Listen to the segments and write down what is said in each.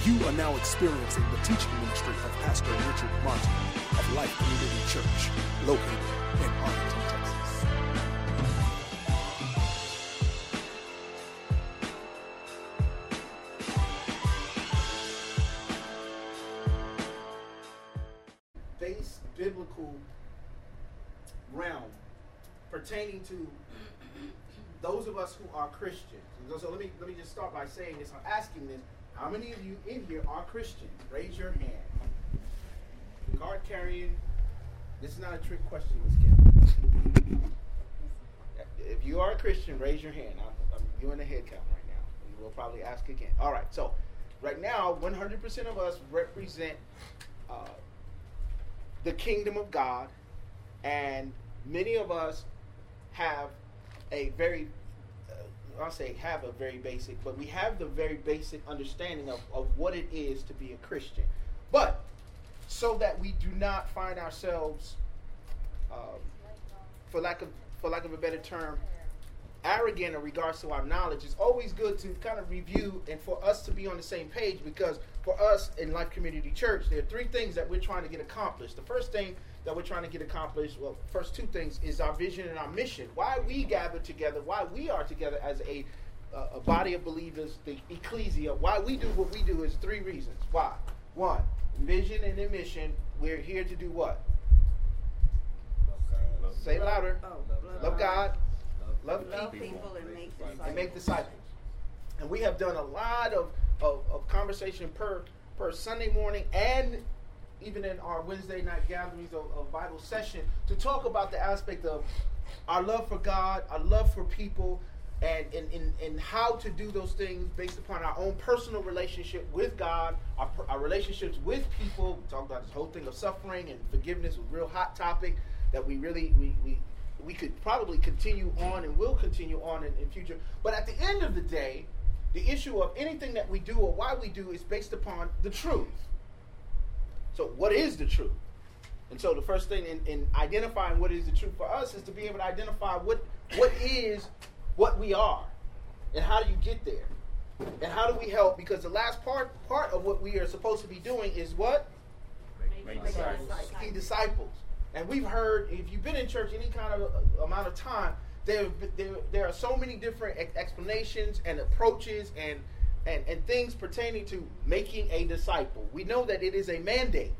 You are now experiencing the teaching ministry of Pastor Richard Martin of Life Community Church, located in Arlington, Texas. Base biblical realm pertaining to those of us who are Christians. So let me just start by saying this. I'm asking this. How many of you in here are Christians? Raise your hand. Card carrying. This is not a trick question, Ms. Kim. If you are a Christian, raise your hand. I'm doing a head count right now. And we'll probably ask again. All right. So right now, 100% of us represent the kingdom of God, and many of us have a very basic, but we have the very basic understanding of what it is to be a Christian. But so that we do not find ourselves, for lack of a better term, arrogant in regards to our knowledge, it's always good to kind of review and for us to be on the same page, because for us in Life Community Church, there are three things that we're trying to get accomplished. The first thing that we're trying to get accomplished, well, first two things, is our vision and our mission. Why we gather together, why we are together as a body of believers, the ecclesia, why we do what we do is three reasons. Why? One, vision and a mission. We're here to do what? Say it louder. Love God, love people, and make disciples. And we have done a lot of conversation per Sunday morning, and even in our Wednesday night gatherings of Bible session, to talk about the aspect of our love for God, our love for people, and how to do those things based upon our own personal relationship with God, our relationships with people. We talked about this whole thing of suffering and forgiveness, a real hot topic that we could probably continue on and will continue on in future. But at the end of the day, the issue of anything that we do or why we do is based upon the truth. So what is the truth? And so the first thing in identifying what is the truth for us is to be able to identify what is what we are, and how do you get there, and how do we help? Because the last part of what we are supposed to be doing is what? Make disciples. Be disciples. And we've heard, if you've been in church any kind of amount of time, there are so many different explanations and approaches and things pertaining to making a disciple. We know that it is a mandate.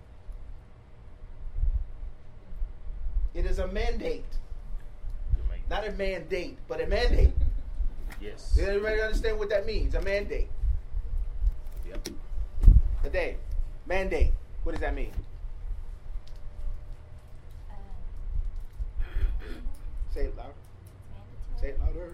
It is a mandate. Not a mandate, but a mandate. Yes. Does everybody understand what that means? A mandate. Yep. A day. Mandate. What does that mean? Say it louder. Say it louder.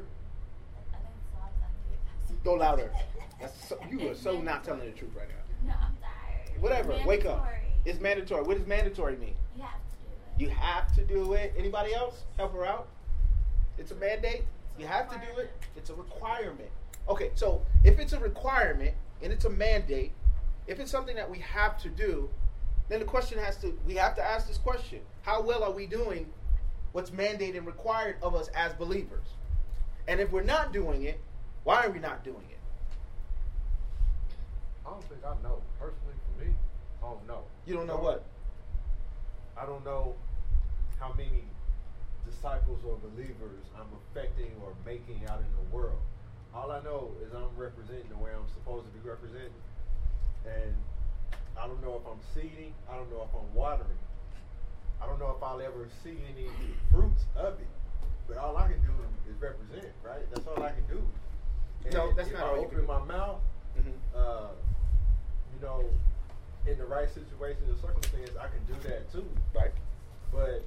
Go louder. You are so not telling the truth right now. No, I'm tired. Whatever. Wake up. It's mandatory. What does mandatory mean? You have to do it. You have to do it. Anybody else? Help her out. It's a mandate. You have to do it. It's a requirement. Okay, so if it's a requirement and it's a mandate, if it's something that we have to do, then the question we have to ask this question: how well are we doing what's mandated and required of us as believers? And if we're not doing it, why are we not doing it? I don't think I know. Personally, for me, I don't know. You don't know what? I don't know how many disciples or believers I'm affecting or making out in the world. All I know is I'm representing the way I'm supposed to be representing. And I don't know if I'm seeding. I don't know if I'm watering. I don't know if I'll ever see any fruits of it. But all I can do is represent, right? That's all I can do. And no, that's if not I all you open can do. my mouth, in the right situation or circumstance, I can do that too. Right. But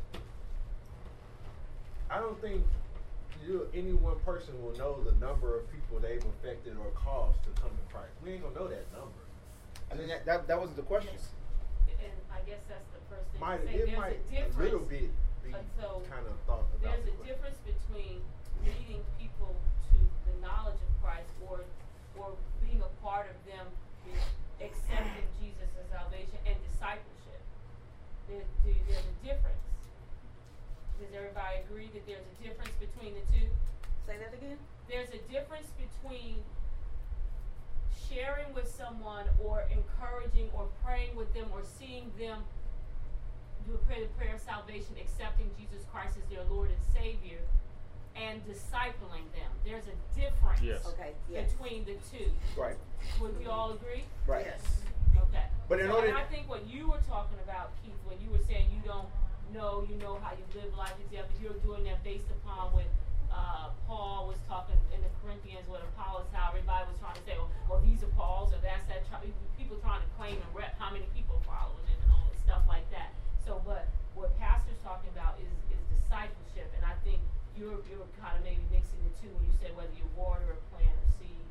I don't think any one person will know the number of people they've affected or caused to come to Christ. We ain't gonna know that number. I mean, that wasn't the question. And I guess that's the first thing to say. It There's might a difference. a little bit be So kind of thought about. There's a difference between leading people to the knowledge of Christ or being a part of them accepting Jesus as salvation and discipleship. There's a difference. Does everybody agree that there's a difference between the two? Say that again? There's a difference between sharing with someone or encouraging or praying with them or seeing them do a prayer of salvation, accepting Jesus Christ as their Lord and Savior, and discipling them. There's a difference between the two. Right. Would we all agree? Right. Yes. Okay. But in order, and I think what you were talking about, Keith, when you were saying you don't know, you know how you live life, you're doing that based upon what Paul was talking in the Corinthians with Apollos, how everybody was trying to say, well, these are Paul's, or that's that. People trying to claim and rep how many people are following him and all this stuff like that. So, but what Pastor's talking about is discipleship, and I think you're kind of maybe mixing the two when you said whether you water or plant or seed.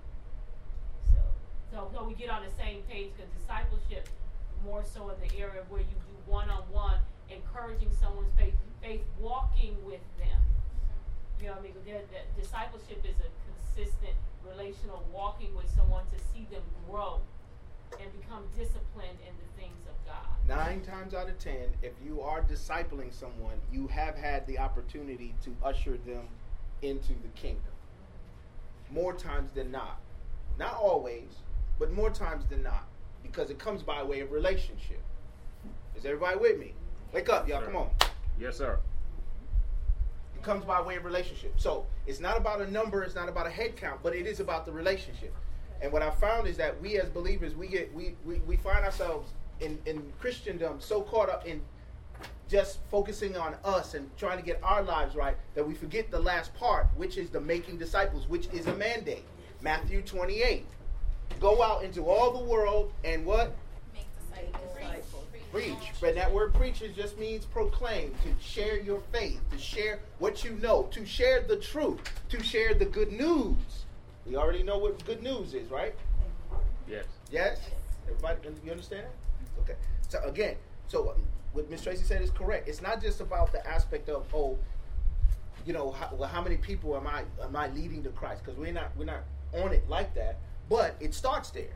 So we get on the same page, because discipleship more so in the area where you do one-on-one, encouraging someone's faith, walking with them. You know what I mean? The discipleship is a consistent relational walking with someone to see them grow and become disciplined in the things of God. 9 times out of 10, if you are discipling someone, you have had the opportunity to usher them into the kingdom. More times than not. Not always, but more times than not. Because it comes by way of relationship. Is everybody with me? Wake up, y'all. Come on. Yes, sir. It comes by way of relationship. So it's not about a number, it's not about a head count, but it is about the relationship. And what I found is that we as believers, we find ourselves in Christendom so caught up in just focusing on us and trying to get our lives right that we forget the last part, which is the making disciples, which is a mandate. Matthew 28. Go out into all the world and what? Make disciples. Preach. But that word preacher just means proclaim, to share your faith, to share what you know, to share the truth, to share the good news. We already know what good news is, right? Yes. Yes? Everybody, you understand? Okay. So again, what Ms. Tracy said is correct. It's not just about the aspect of, how many people am I leading to Christ? Because we're not on it like that. But it starts there.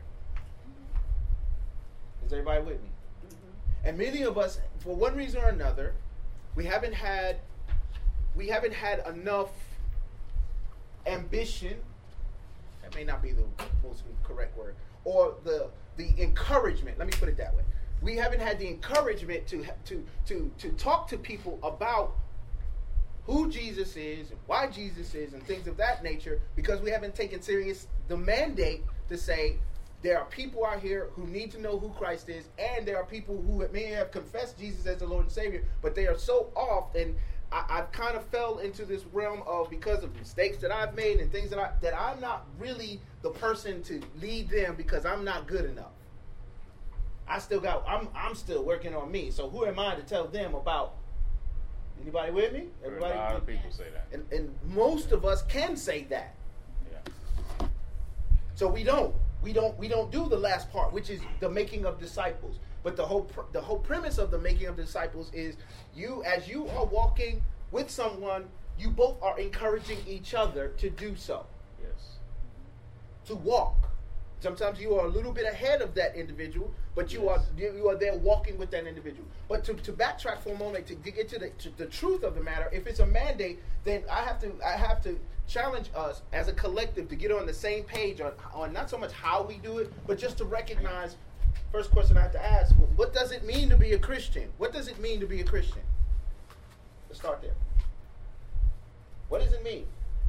Is everybody with me? Mm-hmm. And many of us, for one reason or another, we haven't had enough ambition. That may not be the most correct word. Or the encouragement. Let me put it that way. We haven't had the encouragement to talk to people about who Jesus is and why Jesus is and things of that nature, because we haven't taken serious the mandate to say there are people out here who need to know who Christ is, and there are people who may have confessed Jesus as the Lord and Savior, but they are so off, and I've kind of fell into this realm of, because of mistakes that I've made and things that I'm not really the person to lead them because I'm not good enough. I'm still working on me, so who am I to tell them about? Anybody with me? Everybody? A lot of people say that. And most of us can say that. Yeah. So we don't do the last part, which is the making of disciples. But the whole premise of the making of disciples is as you are walking with someone, you both are encouraging each other to do so. Yes. To walk. Sometimes you are a little bit ahead of that individual, but you are there walking with that individual. But to backtrack for a moment, to get to the truth of the matter, if it's a mandate, then I have to challenge us as a collective to get on the same page on not so much how we do it, but just to recognize. First question I have to ask: what does it mean to be a Christian? What does it mean to be a Christian? Let's start there. What does it mean?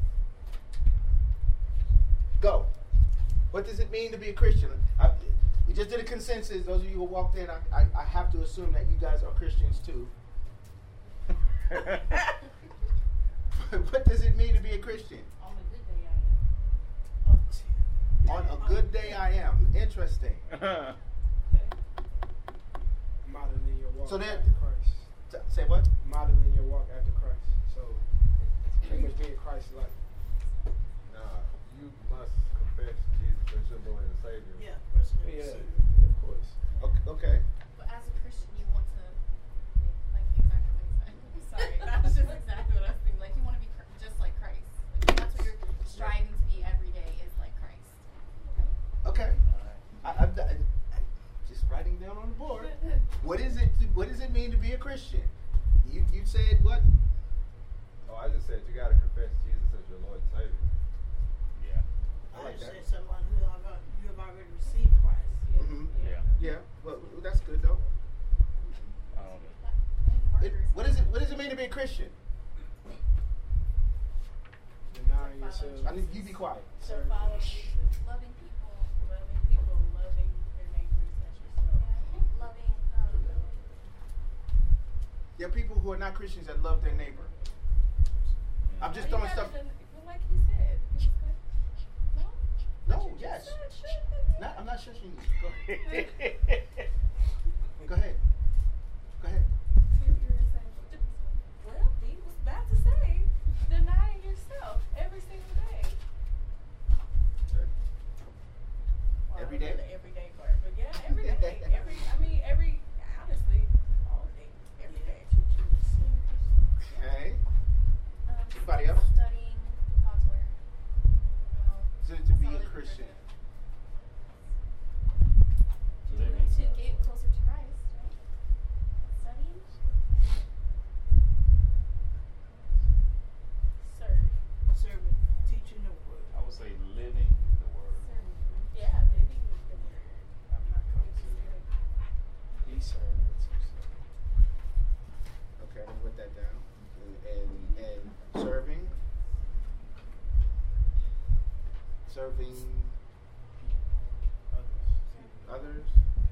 Go. What does it mean to be a Christian? We just did a consensus. Those of you who walked in, I have to assume that you guys are Christians too. What does it mean to be a Christian? On a good day, I am. On a good day, I am. Interesting. Modeling your walk So then- after Christ. Say what? Modeling your walk after Christ. So, pretty much being Christ-like. Nah, you must confess Jesus as your Lord and Savior. Yeah, Yeah, of course. Okay. But as a Christian, you want to, like, exactly what you said. Sorry, that's just exactly what I was thinking. Like, you want to be just like Christ. Like, that's what you're striving to be every day, is like Christ. Right? Okay. I'm just writing down on the board. What is it? What does it mean to be a Christian? You said what? Oh, I just said you got to confess Jesus as your Lord and Savior. Yeah. I like that. said someone who you have already Christian? Denying yourself. I need you be quiet. So follow Jesus. Loving people. Loving their neighbors as yourself. Loving, There are people who are not Christians that love their neighbor. I'm just throwing stuff. like he said. He was good. No? No, yes. I'm not shushing you. Go ahead. Go ahead. Go ahead. Well, he was about to say, denying yourself every single day. Well, Every day? The everyday part, but yeah, every day. Honestly, all day, every day. Okay. Anybody else? Studying God's word. So to be a Christian. Living. To get closer to Christ, right? Studying. Serving, teaching the word. I would say living the word. Yeah, living the word. I'm not coming to be served, but to serve. Okay, I'm gonna put that down. And serving. Serving others.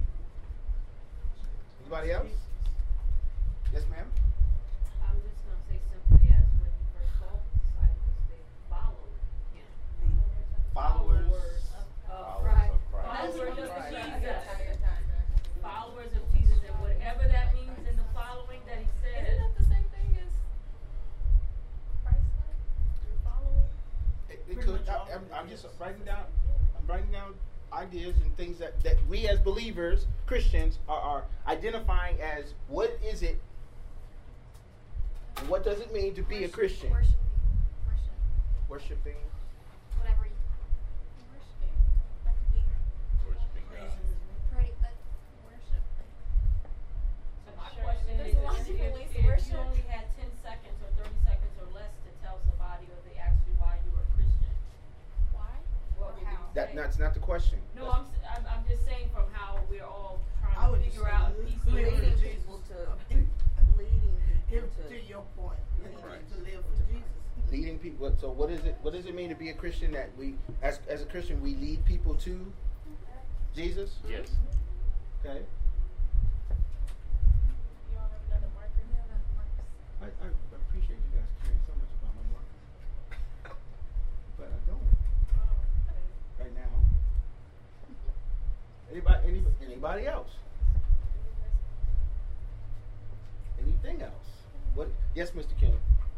Anybody else? Yes, ma'am. I'm just going to say simply as when he first called the disciples, they followed him. Followers. Of Christ. Followers of Followers of Christ. Jesus. Followers of Jesus. And whatever that means in the following that he said. Isn't that the same thing as Christ-like? You're following? It could. I'm just writing down. I'm writing down ideas and things that we as believers, Christians, are identifying as what is it and what does it mean to be a Christian? Worshiping. Whatever you worshiping. That could be Worshiping God. pray, like worship. So my question There's a lot of is, different ways to if you worship. only had 10 seconds or 30 seconds or less to tell somebody or they asked you why you were a Christian, Why? what would you say? That's not the question. No, I'm just saying from how we're all I trying to would figure just out say these live for things. Jesus. To your point, to live for Jesus. Leading people. So what is it? What does it mean to be a Christian? That we, as a Christian, we lead people to Jesus. Yes. Okay. You all have another marker? Yeah, that marks. I appreciate you guys caring so much about my marker, but I don't right now. Anybody else? Anything else? What? Yes, Mr. Kenny.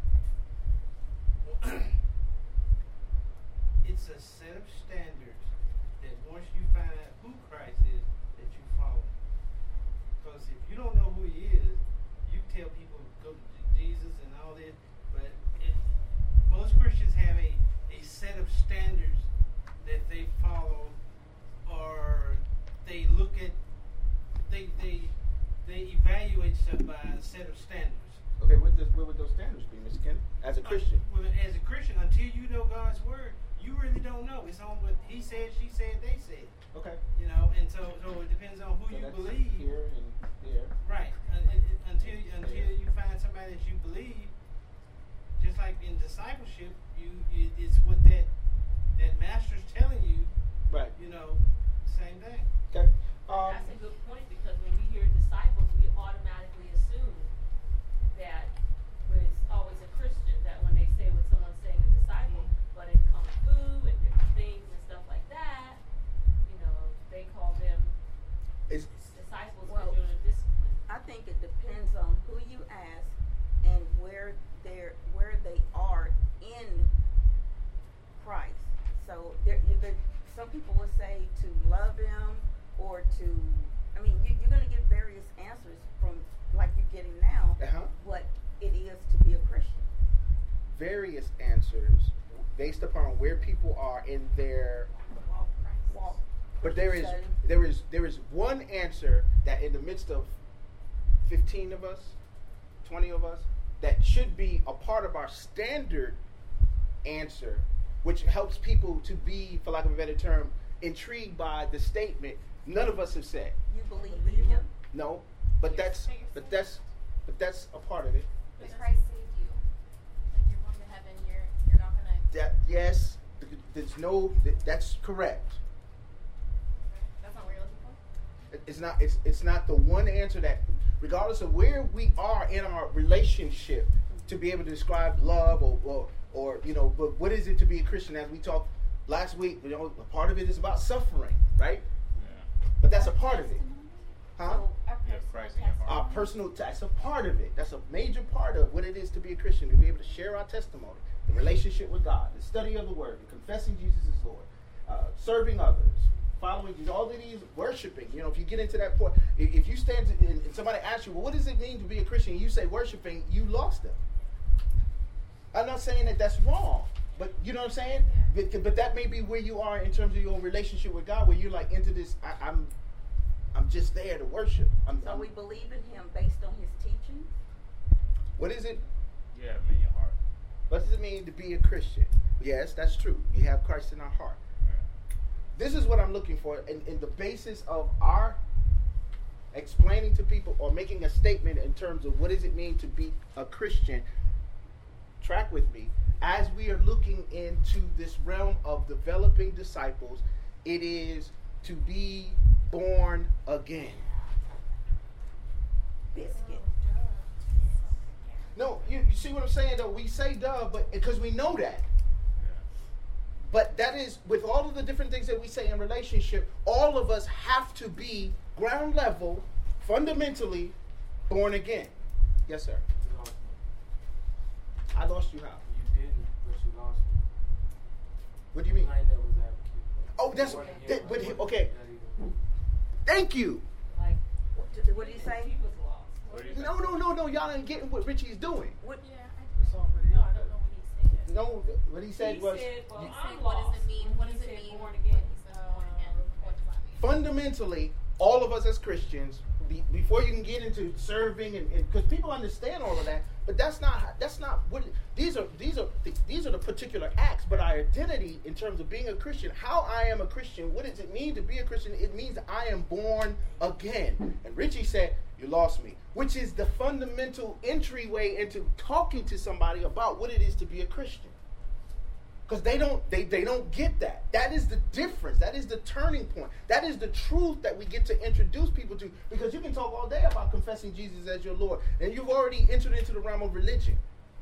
It's a set of standards that once you find out who Christ is, that you follow. Because if you don't know who he is, you tell people go to Jesus and all this, but most Christians have a set of standards that they follow, or they look at, they evaluate stuff by a set of standards. Okay, what would those standards be, Mr. Kenny? As a Christian. Well, as a Christian, until you know God's word, you really don't know. It's on what he said, she said, they said. Okay. You know, and so it depends on who So you that's believe. here and there. Right. Until you find somebody that you believe, just like in discipleship, it's what that master's telling you. Right. You know, same thing. Okay. That's a good point because when we hear disciples, we automatically assume that it's always a Christian. That when they say what someone's saying a disciple, but in Kung Fu and different things and stuff like that, you know, they call them disciples because you're in a discipline. I think it depends on who you ask and where they are in Christ. So some people will say to love him or to, I mean, you're going to get various answers from, like you're getting now, what it is to be a Christian. Various answers based upon where people are in their walk. But there is one answer that in the midst of 15 of us, 20 of us, that should be a part of our standard answer, which helps people to be, for lack of a better term, intrigued by the statement none of us have said. You believe in him? No, but that's a part of it. But Christ saved you. Like you're going to heaven. You're not gonna. Yes, there's no. That's correct. That's not what you're looking for. It's not the one answer that, regardless of where we are in our relationship, to be able to describe love or you know, but what is it to be a Christian? As we talked last week, you know, a part of it is about suffering, right? Yeah. But that's a part of it, huh? You have Christ in your heart. Our personal, that's a part of it. That's a major part of what it is to be a Christian, to be able to share our testimony, the relationship with God, the study of the Word, the confessing Jesus as Lord, serving others, following Jesus, all of these, worshiping. You know, if you get into that point, if you stand and somebody asks you, well, what does it mean to be a Christian? And you say worshiping, you lost them. I'm not saying that that's wrong, but you know what I'm saying? Yeah. But that may be where you are in terms of your relationship with God, where you're like into this, I'm just there to worship. So we believe in him based on his teachings? What is it? You have him in your heart. What does it mean to be a Christian? Yes, that's true. We have Christ in our heart. Yeah. This is what I'm looking for in the basis of our explaining to people or making a statement in terms of what does it mean to be a Christian. Track with me. As we are looking into this realm of developing disciples, it is to be born again. Biscuit. No, you see what I'm saying though? We say duh, but because we know that. But that is, with all of the different things that we say in relationship, all of us have to be ground level, fundamentally born again. Yes, sir. You lost me. I lost you how? You didn't, but you lost me. What do you mean? Playing devil's advocate. Oh, that's okay. Thank you. Like, What did he say? he was lost. What do you think? No. Y'all ain't getting what Richie's doing. What? Yeah, It's already No, up I there. don't know what he said. No, what he said He was said, well, He I'm said, what lost. does it mean? What does He it said mean? born When again. he said born again, what does that mean? fundamentally, all of us as Christians, before you can get into serving and because people understand all of that, but that's not what these are the particular acts. But our identity in terms of being a Christian, how I am a Christian, what does it mean to be a Christian? It means I am born again. And Richie said, "You lost me," which is the fundamental entryway into talking to somebody about what it is to be a Christian. Because they don't get that. That is the difference. That is the turning point. That is the truth that we get to introduce people to. Because you can talk all day about confessing Jesus as your Lord, and you've already entered into the realm of religion.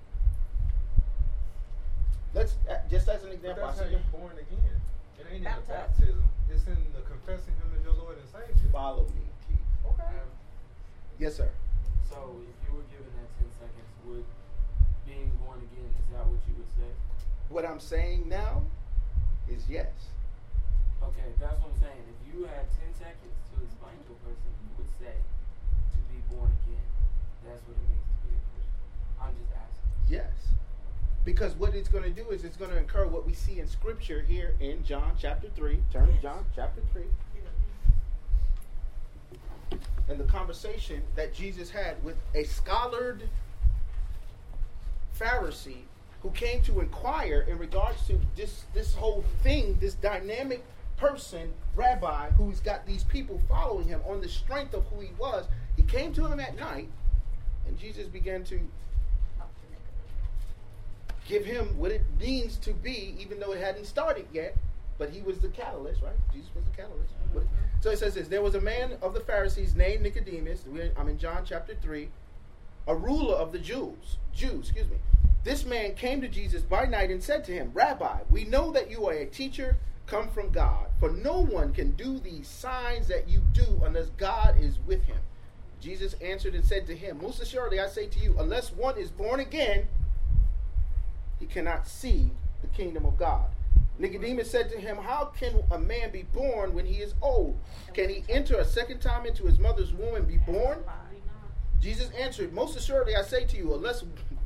Let's just as an example. But that's I how see you're born again. It ain't in the Baptized. baptism. It's in the confessing Him as your Lord and Savior. follow me, Keith. Okay. Yes, sir. So, if you were given that 10 seconds, would being born again, is that what you would say? What I'm saying now is yes. Okay, that's what I'm saying. If you had 10 seconds to explain to a person, you would say to be born again. That's what it means to be a Christian. I'm just asking. Yes. Because what it's going to do is it's going to incur what we see in Scripture here in John chapter 3. Turn to John chapter 3. And the conversation that Jesus had with a scholared Pharisee who came to inquire in regards to this whole thing, this dynamic person, rabbi, who's got these people following him on the strength of who he was. He came to him at night, and Jesus began to give him what it means to be, even though it hadn't started yet, but he was the catalyst, right? Jesus was the catalyst. So it says this: there was a man of the Pharisees named Nicodemus. I'm in John chapter 3, a ruler of the Jews. This man came to Jesus by night and said to him, "Rabbi, we know that you are a teacher come from God, for no one can do these signs that you do unless God is with him." Jesus answered and said to him, "Most assuredly I say to you, unless one is born again, he cannot see the kingdom of God." Nicodemus said to him, "How can a man be born when he is old? Can he enter a second time into his mother's womb and be born?" Jesus answered, "Most assuredly I say to you, unless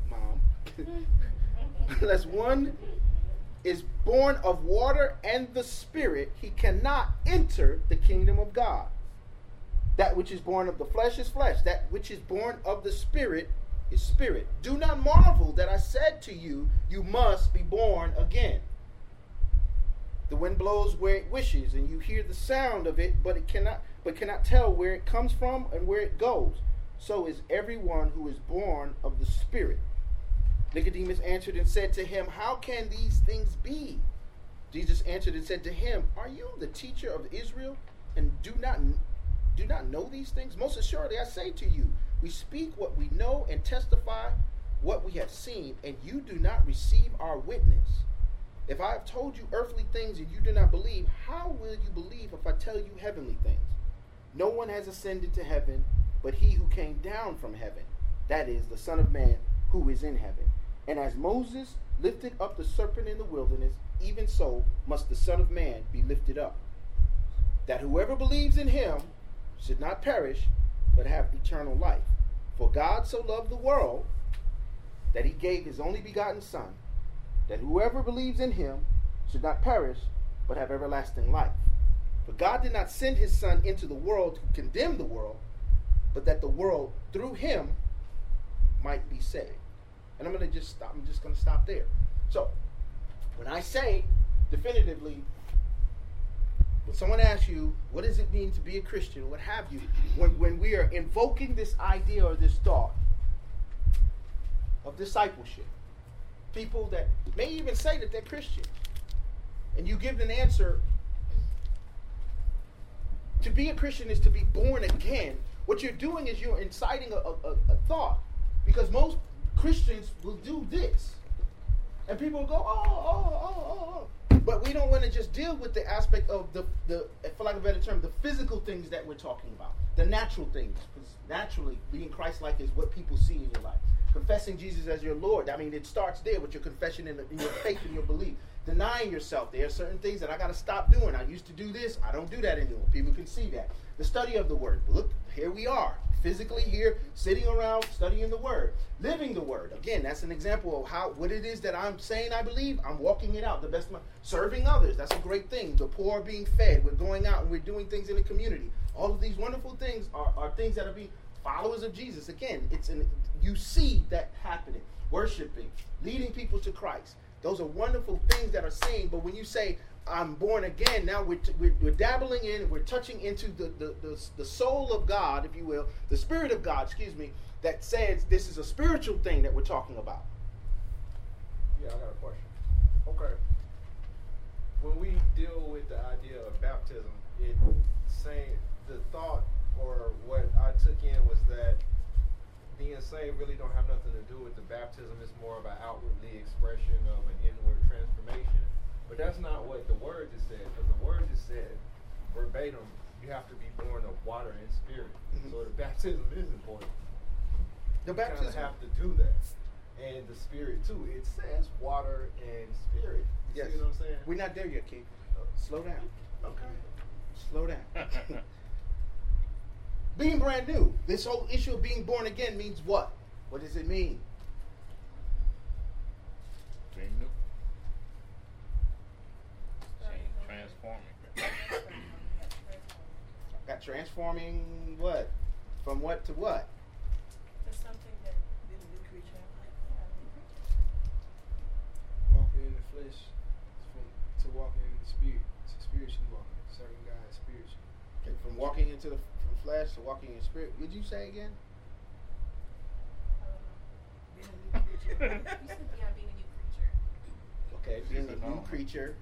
one is born of water and the Spirit, he cannot enter the kingdom of God. That which is born of the flesh is flesh. That which is born of the Spirit is spirit. Do not marvel that I said to you, you must be born again. The wind blows where it wishes, and you hear the sound of it, but cannot tell where it comes from and where it goes. so is everyone who is born of the Spirit. Nicodemus answered and said to him, how can these things be? Jesus answered and said to him, are you the teacher of Israel and do not know these things? Most assuredly I say to you, we speak what we know and testify what we have seen, and you do not receive our witness. If I have told you earthly things and you do not believe, how will you believe if I tell you heavenly things? No one has ascended to heaven but he who came down from heaven, that is, the Son of Man who is in heaven. And as Moses lifted up the serpent in the wilderness, even so must the Son of Man be lifted up, that whoever believes in him should not perish, but have eternal life. For God so loved the world that he gave his only begotten Son, that whoever believes in him should not perish, but have everlasting life. For God did not send his Son into the world to condemn the world, but that the world through him might be saved. And I'm just going to stop there. So, when I say definitively, when someone asks you, what does it mean to be a Christian, what have you, when we are invoking this idea or this thought of discipleship, people that may even say that they're Christian, and you give an answer, to be a Christian is to be born again. What you're doing is you're inciting a thought, because most Christians will do this. And people will go, oh. But we don't want to just deal with the aspect of the, for lack of a better term, the physical things that we're talking about. The natural things. Because naturally, being Christ-like is what people see in your life. Confessing Jesus as your Lord. I mean, it starts there with your confession in your faith and your belief. Denying yourself. There are certain things that I got to stop doing. I used to do this. I don't do that anymore. People can see that. The study of the Word. Look, here we are. Physically here, sitting around, studying the Word. Living the Word. Again, that's an example of what it is that I'm saying I believe. I'm walking it out. The best. Serving others. That's a great thing. The poor are being fed. We're going out and we're doing things in the community. All of these wonderful things are things that are being followers of Jesus. Again, you see that happening. Worshiping. Leading people to Christ. Those are wonderful things that are seen. But when you say, I'm born again, now we're dabbling in, we're touching into the soul of God, if you will, the Spirit of God, that says this is a spiritual thing that we're talking about. Yeah, I got a question. Okay. When we deal with the idea of baptism, the thought or what I took in was that being saved really don't have nothing to do with the baptism. It's more of an outwardly expression of an inward transformation. But that's not what the Word just said, because the Word just said verbatim, you have to be born of water and spirit. Mm-hmm. So the baptism is important. The baptism, you kind of have to do that. And the spirit too. It says water and spirit. You see what I'm saying? We're not there yet, Keith. Slow down. Okay. Slow down. Being brand new. This whole issue of being born again means what? What does it mean? Being new. Transforming. Got transforming what? From what to what? To something that Be a new creature. Walking in the flesh to walking in the spirit, to spiritually walking, serving God spiritually. Okay, from walking into the flesh to walking in spirit. Would you say again? Being a new creature. You said, yeah, being a new creature. Okay, being a new creature.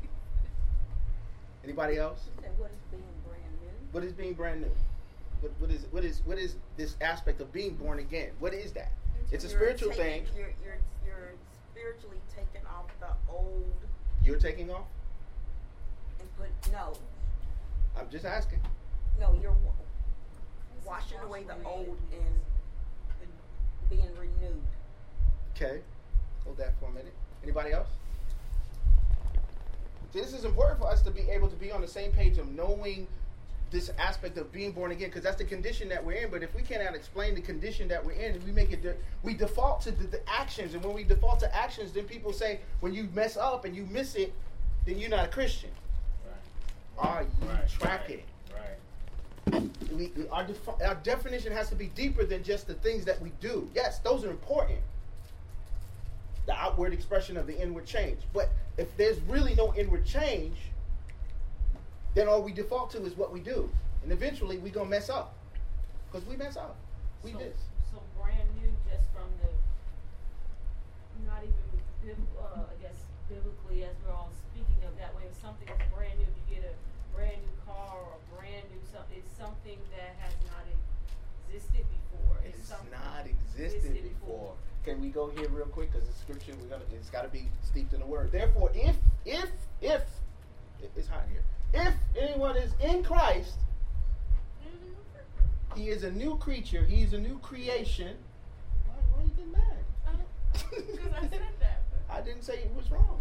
Anybody else? You said, what is being brand new? What is being brand new? What is this aspect of being born again? What is that? It's a spiritual thing. You're spiritually taking off the old. You're taking off? And no. I'm just asking. No, you're washing away the old and being renewed. Okay. Hold that for a minute. Anybody else? See, this is important for us to be able to be on the same page of knowing this aspect of being born again, because that's the condition that we're in. But if we cannot explain the condition that we're in, we default to the actions. And when we default to actions, then people say, when you mess up and you miss it, then you're not a Christian. Right. Are you tracking? Right. Our definition has to be deeper than just the things that we do. Yes, those are important. The outward expression of the inward change. But if there's really no inward change, then all we default to is what we do. And eventually we're going to mess up. Because we mess up. We so, this. So brand new, just from the, not even, I guess, biblically, as we're all speaking of that way, if something is brand new, if you get a brand new car or a brand new something, it's something that has not existed before. It's not existed before. Can we go here real quick? Because the scripture, it's got to be steeped in the word. Therefore, if, it's hot in here. If anyone is in Christ, he is a new creature. He is a new creation. Why are you getting mad? Because I said that. I didn't say it was wrong.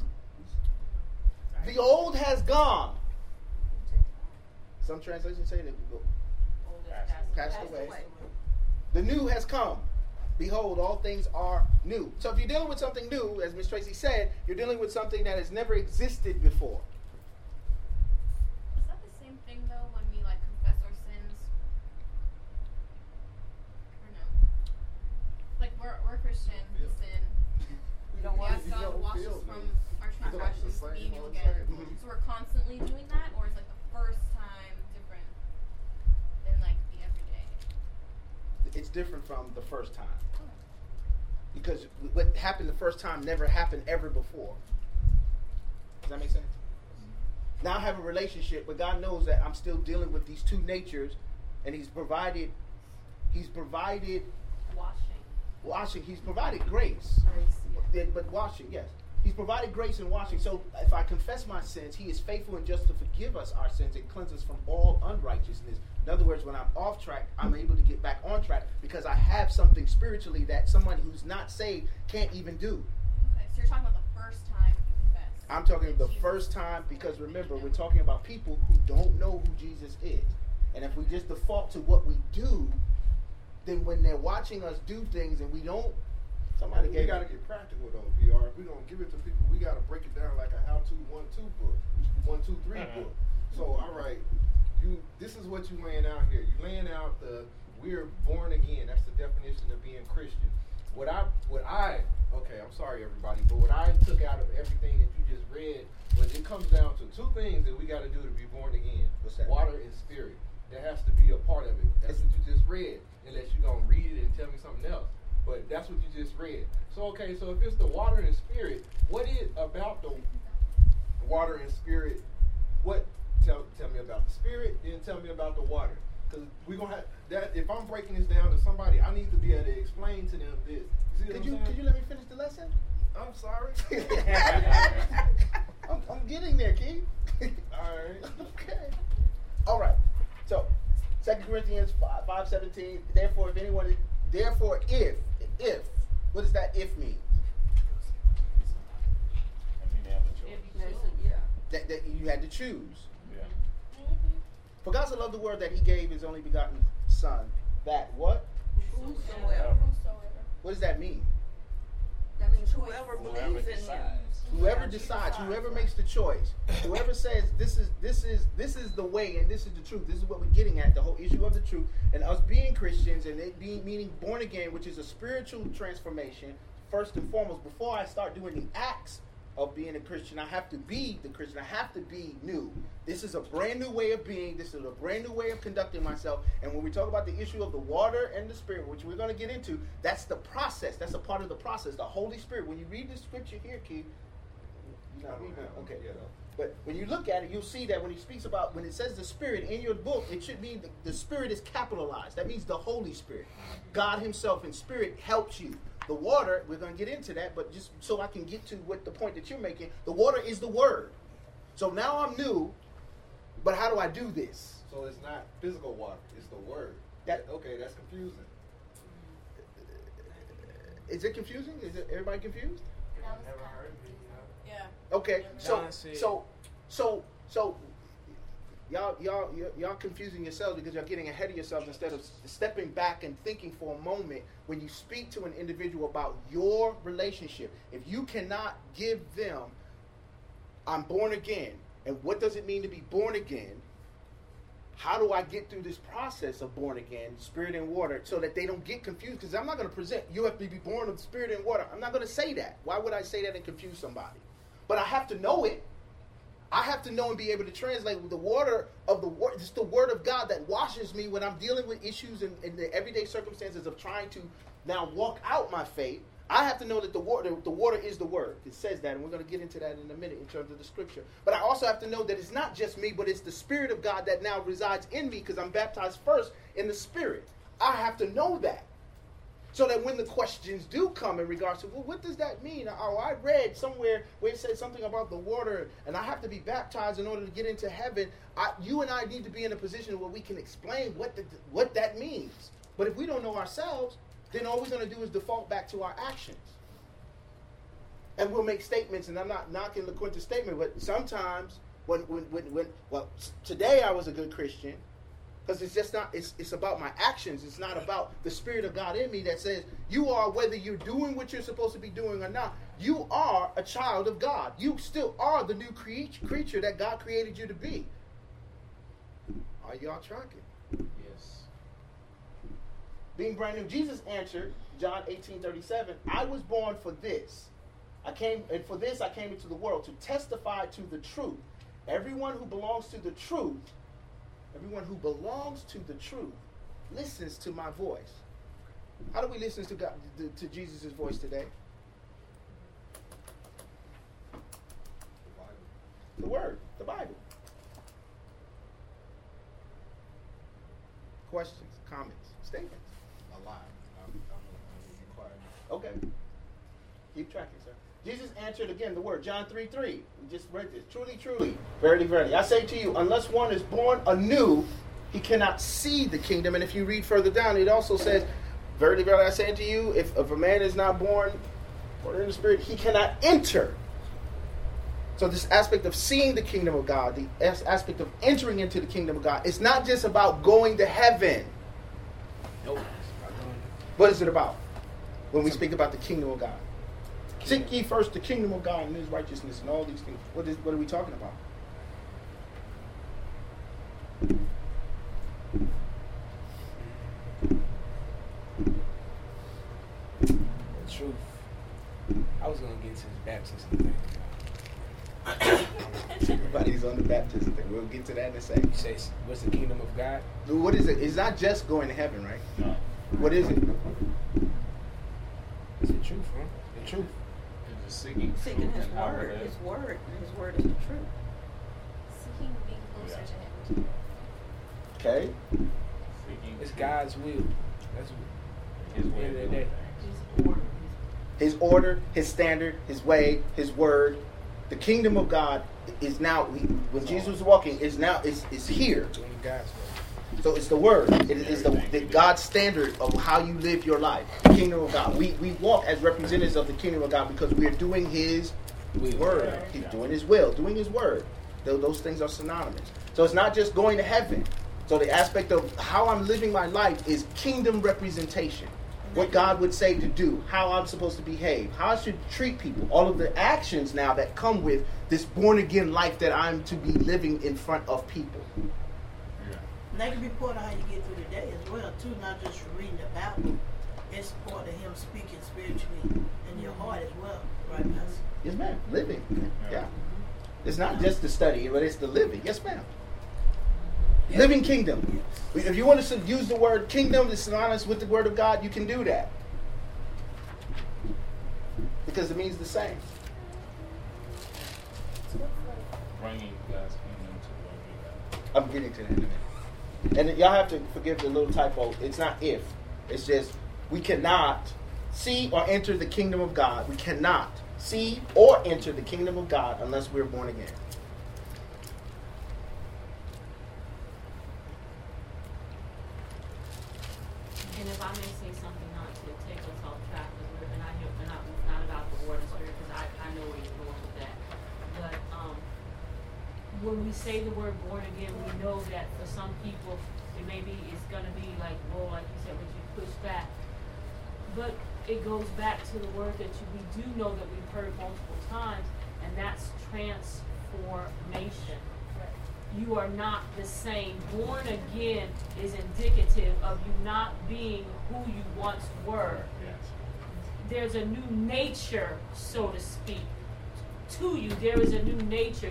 The old has gone. Some translations say that we go passed away. The new has come. Behold, all things are new. So if you're dealing with something new, as Ms. Tracy said, you're dealing with something that has never existed before. Is that the same thing though when we like confess our sins? Or no? Like we're Christian, we sin. We don't We want ask God to wash us from our transgressions, being new again. So we're constantly doing that, or is like the first time different than like the everyday? It's different from the first time. Because what happened the first time never happened ever before. Does that make sense? Now I have a relationship, but God knows that I'm still dealing with these two natures, and He's provided washing. He's provided grace. But washing, yes. He's provided grace and washing. So if I confess my sins, He is faithful and just to forgive us our sins and cleanse us from all unrighteousness. In other words, when I'm off track, I'm able to get back on track because I have something spiritually that someone who's not saved can't even do. Okay, so you're talking about the first time you confess. I'm talking the first time because remember, we're talking about people who don't know who Jesus is. And if we just default to what we do, then when they're watching us do things and we don't, somebody we got to get practical though, PR. If we're going to give it to people, we got to break it down like a how-to 1-2 book, 1, 2, 3 book. So, all right, this is what you laying out here. You laying out we're born again. That's the definition of being Christian. Okay, I'm sorry everybody, but what I took out of everything that you just read was it comes down to two things that we got to do to be born again. What's that? Water and spirit. That has to be a part of it. That's what you just read. Unless you're going to read it and tell me something else. But that's what you just read. So, okay, so if it's the water and spirit, what is about the water and spirit? Tell me about the spirit, then tell me about the water. Because we're going to have that. If I'm breaking this down to somebody, I need to be able to explain to them this. You see Could you let me finish the lesson? I'm sorry. I'm getting there, Keith. All right. Okay. All right. So, 2 Corinthians 5:17. Therefore, if, what does that if mean? That you had to choose. Yeah. For God so loved the world that He gave His only begotten Son. That what? Whosoever. What does that mean? That means whoever believes in Him. Whoever decides, whoever makes the choice, whoever says this is the way and this is the truth. This is what we're getting at, the whole issue of the truth, and us being Christians and it being meaning born again, which is a spiritual transformation first and foremost. Before I start doing the acts of being a Christian, I have to be the Christian. I have to be new. This is a brand new way of being. This is a brand new way of conducting myself. And when we talk about the issue of the water and the Spirit, which we're going to get into, that's the process. That's a part of the process. The Holy Spirit. When you read the scripture here, Keith, you're not reading it. Okay. But when you look at it, you'll see that when he speaks about, when it says the Spirit in your book, it should mean the Spirit is capitalized. That means the Holy Spirit. God Himself in Spirit helps you. The water, we're going to get into that, but just so I can get to what the point that you're making, the water is the Word. So now I'm new, but how do I do this? So it's not physical water, it's the Word. Okay, that's confusing. Is it confusing? Is everybody confused? I've never heard of it, Yeah. Okay, so y'all confusing yourselves because you're getting ahead of yourselves instead of stepping back and thinking for a moment when you speak to an individual about your relationship. If you cannot give them, I'm born again, and what does it mean to be born again? How do I get through this process of born again, spirit and water, so that they don't get confused? Because I'm not going to present, you have to be born of spirit and water. I'm not going to say that. Why would I say that and confuse somebody? But I have to know it. I have to know and be able to translate the water of the word. It's the word of God that washes me when I'm dealing with issues in the everyday circumstances of trying to now walk out my faith. I have to know that the water is the word. It says that, and we're going to get into that in a minute in terms of the scripture. But I also have to know that it's not just me, but it's the Spirit of God that now resides in me because I'm baptized first in the Spirit. I have to know that. So that when the questions do come in regards to, well, what does that mean? Oh, I read somewhere where it said something about the water, and I have to be baptized in order to get into heaven. You and I need to be in a position where we can explain what that means. But if we don't know ourselves, then all we're going to do is default back to our actions. And we'll make statements, and I'm not knocking LaQuinta's statement, but sometimes well, today I was a good Christian. Because it's just not, it's about my actions. It's not about the Spirit of God in me that says, you are, whether you're doing what you're supposed to be doing or not, you are a child of God. You still are the new creature that God created you to be. Are y'all tracking? Yes. Being brand new, Jesus answered, John 18:37, I was born for this. I came into the world to testify to the truth. Everyone who belongs to the truth listens to my voice. How do we listen to God, to Jesus' voice today? The Word, the Bible. Questions, comments, statements? A lot. I'm quiet. Okay. Keep tracking, sir. Jesus answered again the word, John 3:3. We just read this. Truly, truly, verily, verily. I say to you, unless one is born anew, he cannot see the kingdom. And if you read further down, it also says, verily, verily, I say to you, if a man is not born in the Spirit, he cannot enter. So this aspect of seeing the kingdom of God, the aspect of entering into the kingdom of God, it's not just about going to heaven. Nope. What is it about when we speak about the kingdom of God? Seek ye first the kingdom of God and his righteousness and all these things. What are we talking about? The truth. I was going to get to this baptism thing. Everybody's on the baptism thing. We'll get to that in a second. You say, what's the kingdom of God? What is it? It's not just going to heaven, right? No. What is it? It's the truth, huh? The truth. It's seeking His word. His word. His word is the truth. Seeking being closer to Him. Okay. It's God's will. That's His way at the end of the day. His order, his standard, his way, his word. The kingdom of God is now, when Jesus was walking, is here. Doing God's will. So it's the word. It is the God's standard of how you live your life. The kingdom of God. We walk as representatives of the kingdom of God because we are doing his word. He's doing his will, doing his word. Those things are synonymous. So it's not just going to heaven. So the aspect of how I'm living my life is kingdom representation. What God would say to do, how I'm supposed to behave, how I should treat people. All of the actions now that come with this born-again life that I'm to be living in front of people. And that can be part of how you get through the day as well, too, not just from reading the Bible. It's part of him speaking spiritually in your heart as well, right, Pastor? Yes, ma'am. Living. Yeah. It's not just the study, but it's the living. Yes, ma'am. Yeah. Living kingdom. Yes. If you want to use the word kingdom that's synonymous with the word of God, you can do that. Because it means the same. Bringing God's kingdom to where we are. I'm getting to that in a minute. And y'all have to forgive the little typo. It's not if. It's just we cannot see or enter the kingdom of God. We cannot see or enter the kingdom of God unless we're born again. And if I may say something, not to take us off track, because we're not about the word and spirit, because I know where you're going with that. But when we say the word born again, we know that for some people, it maybe it's going to be like, well, like you said, when you push back. But it goes back to the word that we do know that we've heard multiple times, and that's transformation. You are not the same. Born again is indicative of you not being who you once were. There's a new nature, so to speak. to you. There is a new nature.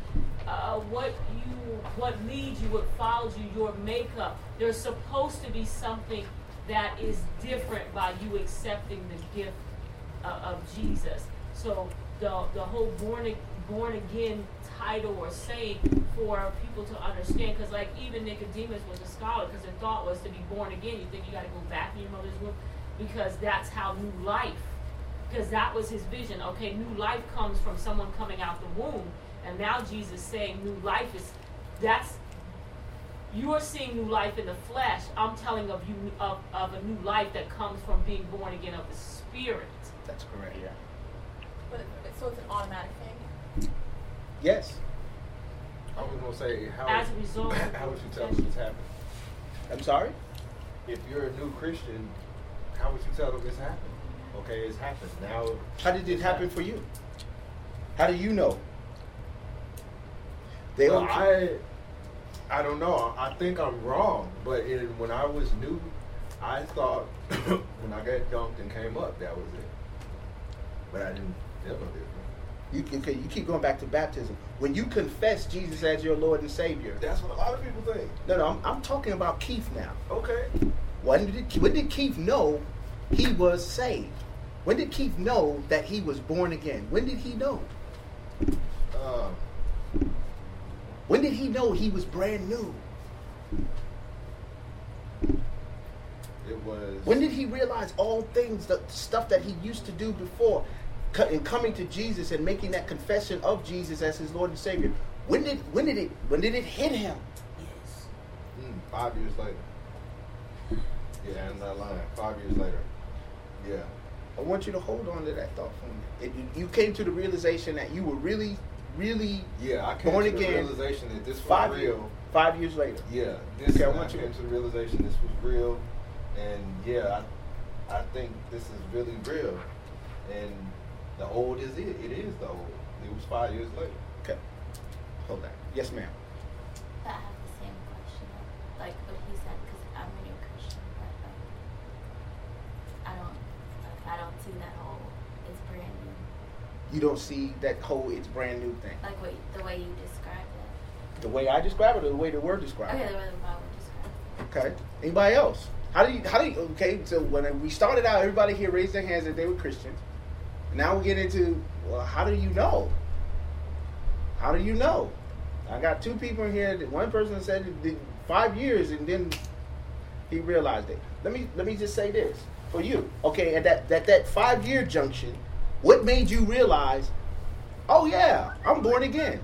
What leads you, what follows you, your makeup. There's supposed to be something that is different by you accepting the gift of Jesus. So the whole born again title or saying for people to understand, because like even Nicodemus was a scholar, because the thought was to be born again. You think you got to go back in your mother's womb, because that's how new life. Because that was his vision. Okay, new life comes from someone coming out the womb, and now Jesus saying new life is you are seeing new life in the flesh. I'm telling of you of a new life that comes from being born again of the Spirit. That's correct. Yeah. But so it's an automatic thing. Yes. I was gonna say how. As a result, how would you tell them it's happened? I'm sorry. If you're a new Christian, how would you tell them it's happened? Okay, it's happened now. How did it happen for you? How do you know? I don't know. I think I'm wrong, but when I was new, I thought when I got dunked and came up, that was it. But I didn't feel no different. You keep going back to baptism. When you confess Jesus as your Lord and Savior. That's what a lot of people think. No, I'm talking about Keith now. Okay. When did Keith know he was saved? When did Keith know that he was born again? When did he know? When did he know he was brand new? It was. When did he realize all things, the stuff that he used to do before, and coming to Jesus and making that confession of Jesus as his Lord and Savior? When did it hit him? Yes. 5 years later. Yeah, I'm not lying. 5 years later. Yeah. I want you to hold on to that thought for me. You came to the realization that you were really I came born to again. The realization that this was real. 5 years later. Yeah. I came to the realization this was real, and yeah, I think this is really real. And the old is it. It is the old. It was 5 years later. Okay. Hold on. Yes, ma'am. I have the same question, like what he said, because I'm a new Christian, but I don't see that whole it's brand new. You don't see that whole it's brand new thing. Like the way you described it. The way I describe it, or the way the word describes Okay, it? the way the Bible described it. Okay. Anybody else? How do you? Okay. So when we started out, everybody here raised their hands that they were Christians. Now we get into, well, how do you know? How do you know? I got two people in here. One person said it did 5 years, and then he realized it. Let me just say this for you. Okay, at that 5 year junction, what made you realize, oh yeah, I'm born again?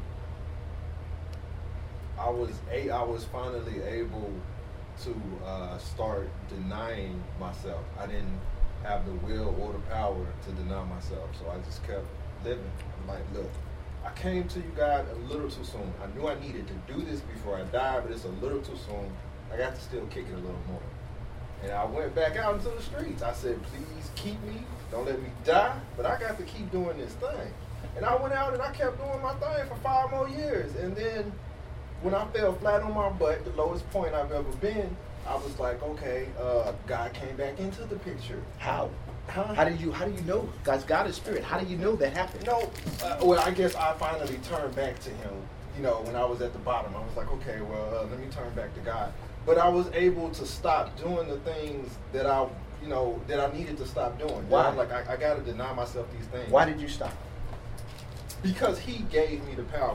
I was finally able to start denying myself. I didn't have the will or the power to deny myself, so I just kept living. I'm like, look, I came to you, God, a little too soon. I knew I needed to do this before I died, but it's a little too soon. I got to still kick it a little more. And I went back out into the streets. I said, please keep me. Don't let me die, but I got to keep doing this thing. And I went out and I kept doing my thing for 5 more years. And then when I fell flat on my butt, the lowest point I've ever been, I was like, okay, God came back into the picture. How? Huh? How do you know? God is spirit. How do you know that happened? No, well, I guess I finally turned back to him. You know, when I was at the bottom, I was like, okay, well, let me turn back to God. But I was able to stop doing the things that I needed to stop doing. Why? I'm like, I got to deny myself these things. Why did you stop? Because he gave me the power.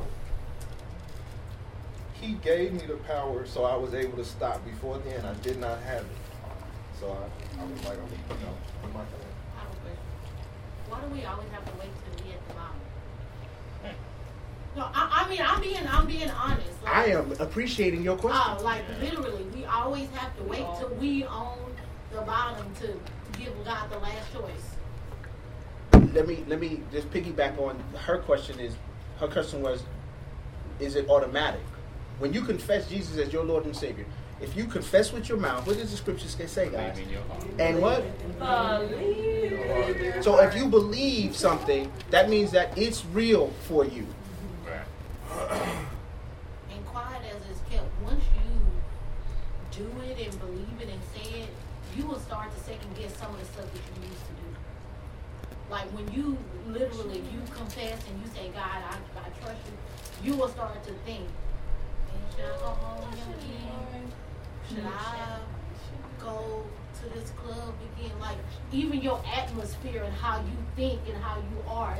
He gave me the power, so I was able to stop. Before then, I did not have it. So I was like, I'm not gonna. Why do we always have to wait till we at the bottom? No, I mean, I'm being honest. Like, I am appreciating your question. Like literally, we always have to wait till we on the bottom to give God the last choice. Let me just piggyback on her question. Her question was, is it automatic? When you confess Jesus as your Lord and Savior, if you confess with your mouth, what does the scriptures say, guys? And what? Believe. So if you believe something, that means that it's real for you. And quiet as it's kept, once you do it and believe it and say it, you will start to second guess some of the stuff that you used to do. Like when you literally, you confess and you say, God, I trust you, you will start to think, should I go home again? Should I go to this club again? Like even your atmosphere and how you think and how you are,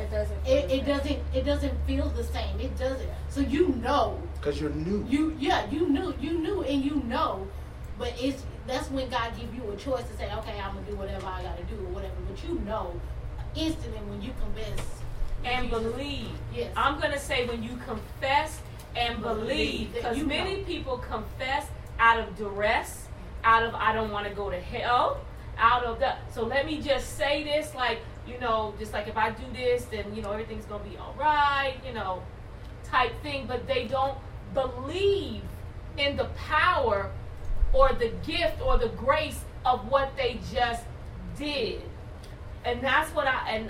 it doesn't feel the same. It doesn't. So you know. Because you're new. You knew, and you know, but that's when God gives you a choice to say, okay, I'm gonna do whatever I gotta do or whatever. But you know, instantly when you confess and believe. Yes. I'm gonna say when you confess and believe, because many people confess out of duress, out of I don't want to go to hell, out of the. So let me just say this, like just like if I do this, then everything's gonna be all right, type thing. But they don't believe in the power or the gift or the grace of what they just did. And that's what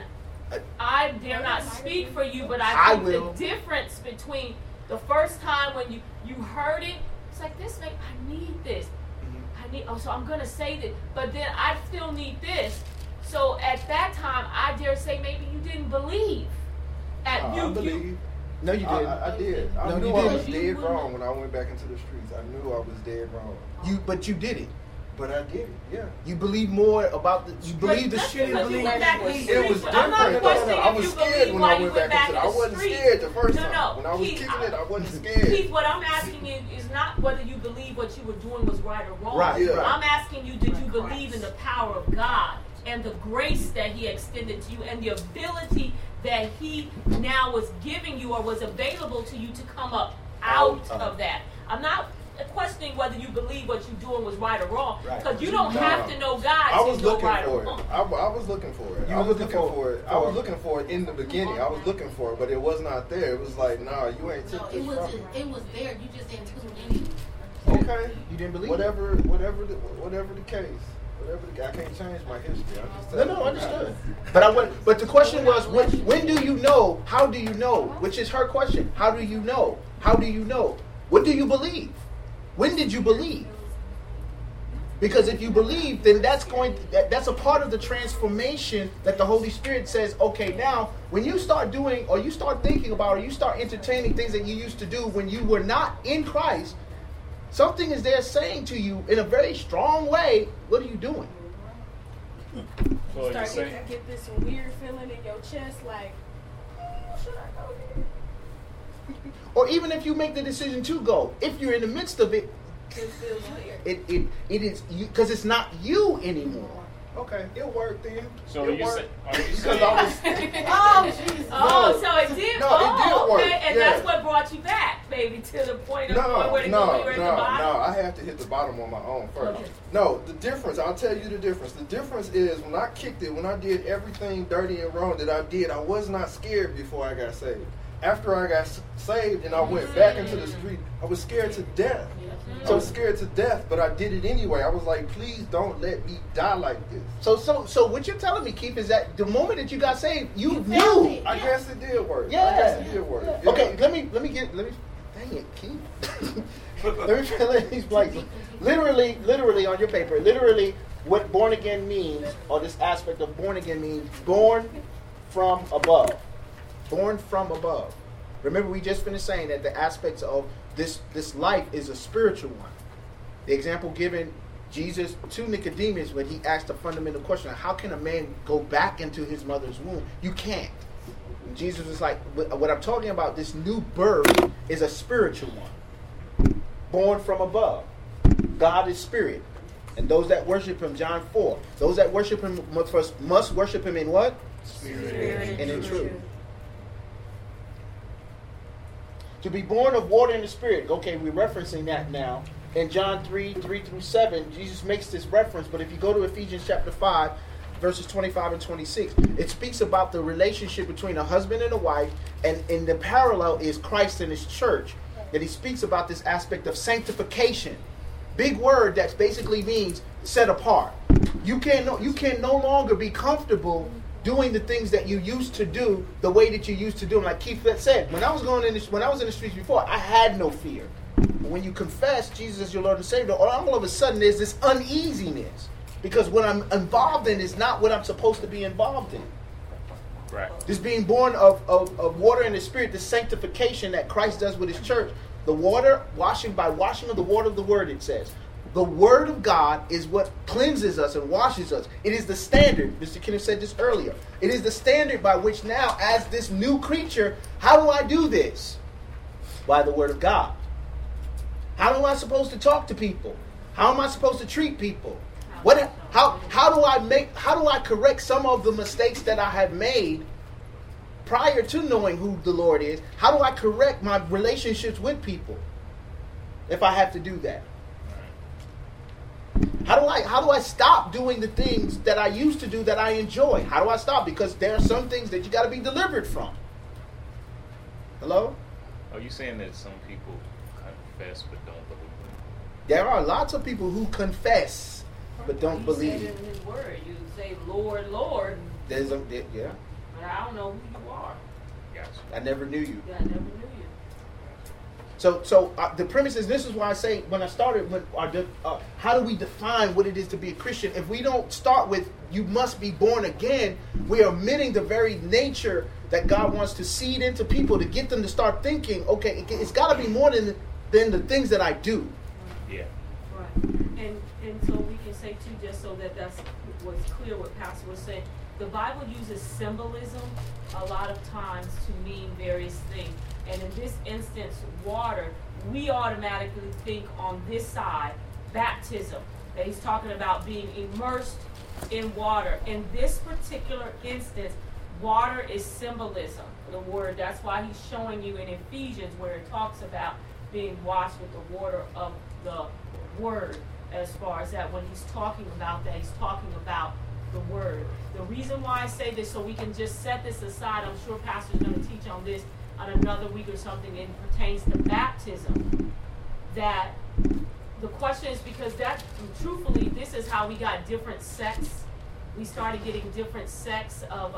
I dare not speak for you, but I think the difference between the first time when you heard it, it's like this, I need this. So I'm going to say this, but then I still need this. So at that time, I dare say maybe you didn't believe. I believe. No, you didn't. I did. I knew I was dead wrong when I went back into the streets. I knew I was dead wrong. But you did it. But I did it, yeah. You believe more about you believe the shit. It was different. I was scared when I went back into it. I wasn't scared the first time. When I was kicking it, I wasn't scared. Keith, what I'm asking you is not whether you believe what you were doing was right or wrong. Right. Yeah. I'm asking you, did you believe in the power of God and the grace that He extended to you and the ability that He now was giving you or was available to you to come up out of that? I'm not questioning whether you believe what you're doing was right or wrong, because you don't have to know God to know right or wrong. I was looking for it. I was looking for it in the beginning. I was looking for it, but it was not there. It was like, nah, you ain't took this from me. It was there. You just didn't tune in. Okay. You didn't believe whatever the case. I can't change my history. No, understood. But the question was, when do you know? How do you know? Which is her question. How do you know? How do you know? What do you believe? When did you believe? Because if you believe, then that's a part of the transformation that the Holy Spirit says, okay, now when you start doing or you start thinking about or you start entertaining things that you used to do when you were not in Christ, something is there saying to you in a very strong way, what are you doing? You start to get this weird feeling in your chest like, should I go here? Or even if you make the decision to go, if you're in the midst of it, it feels weird. It is you because it's not you anymore. Okay, it worked then. So you saying? Oh, Jesus. So it did. No, it did work. Okay, and that's what brought you back, baby, to the point of where you were at the bottom. No, I have to hit the bottom on my own first. Okay. No, the difference. I'll tell you the difference. The difference is when I kicked it, when I did everything dirty and wrong that I did, I was not scared before I got saved. After I got saved and I went back into the street, I was scared to death. I was scared to death, but I did it anyway. I was like, please don't let me die like this. So what you're telling me, Keith, is that the moment that you got saved, you knew. I guess it did work. Yeah. I guess it did work. Yeah. Okay, let me dang it, Keith. let me like literally on your paper, literally what born again means, or this aspect of born again means born from above. Born from above. Remember, we just finished saying that the aspects of this life is a spiritual one. The example given Jesus to Nicodemus when he asked a fundamental question: how can a man go back into his mother's womb? You can't. And Jesus was like, what I'm talking about, this new birth is a spiritual one. Born from above. God is spirit. And those that worship him, John 4, those that worship him must worship him in what? Spirit and in truth. To be born of water and the Spirit. Okay, we're referencing that now. In John 3:3-7, Jesus makes this reference. But if you go to Ephesians chapter 5, verses 25 and 26, it speaks about the relationship between a husband and a wife. And in the parallel is Christ and his church. That he speaks about this aspect of sanctification. Big word that basically means set apart. You can no longer be comfortable doing the things that you used to do the way that you used to do them. Like Keith said, when I was in the streets before, I had no fear. But when you confess Jesus as your Lord and Savior, all of a sudden there's this uneasiness because what I'm involved in is not what I'm supposed to be involved in. Right. This being born of water and the Spirit, the sanctification that Christ does with his church. The water, washing of the water of the word, it says. The word of God is what cleanses us and washes us. It is the standard. Mr. Kenneth said this earlier. It is the standard by which now, as this new creature, how do I do this? By the word of God. How am I supposed to talk to people? How am I supposed to treat people? How do I correct some of the mistakes that I have made prior to knowing who the Lord is? How do I correct my relationships with people if I have to do that? How do I stop doing the things that I used to do that I enjoy? How do I stop? Because there are some things that you got to be delivered from. Hello? Are you saying that some people confess but don't believe? There are lots of people who confess but don't believe. He said in his word, you say, Lord, Lord. Yeah. But I don't know who you are. Gotcha. I never knew you. Yeah, I never knew you. So the premise is, this is why I say, when I started, how do we define what it is to be a Christian? If we don't start with, you must be born again, we are omitting the very nature that God wants to seed into people to get them to start thinking, okay, it's got to be more than the things that I do. Yeah. Right. And so we can say, too, just so that that's what's clear what Pastor was saying, the Bible uses symbolism a lot of times to mean various things. And in this instance, water, we automatically think on this side, baptism. That he's talking about being immersed in water. In this particular instance, water is symbolism, the word. That's why he's showing you in Ephesians where it talks about being washed with the water of the word. As far as that, when he's talking about that, he's talking about the word. The reason why I say this, so we can just set this aside, I'm sure Pastor's going to teach on this on another week or something, it pertains to baptism. That the question is because that, truthfully, this is how we got different sects. We started getting different sects of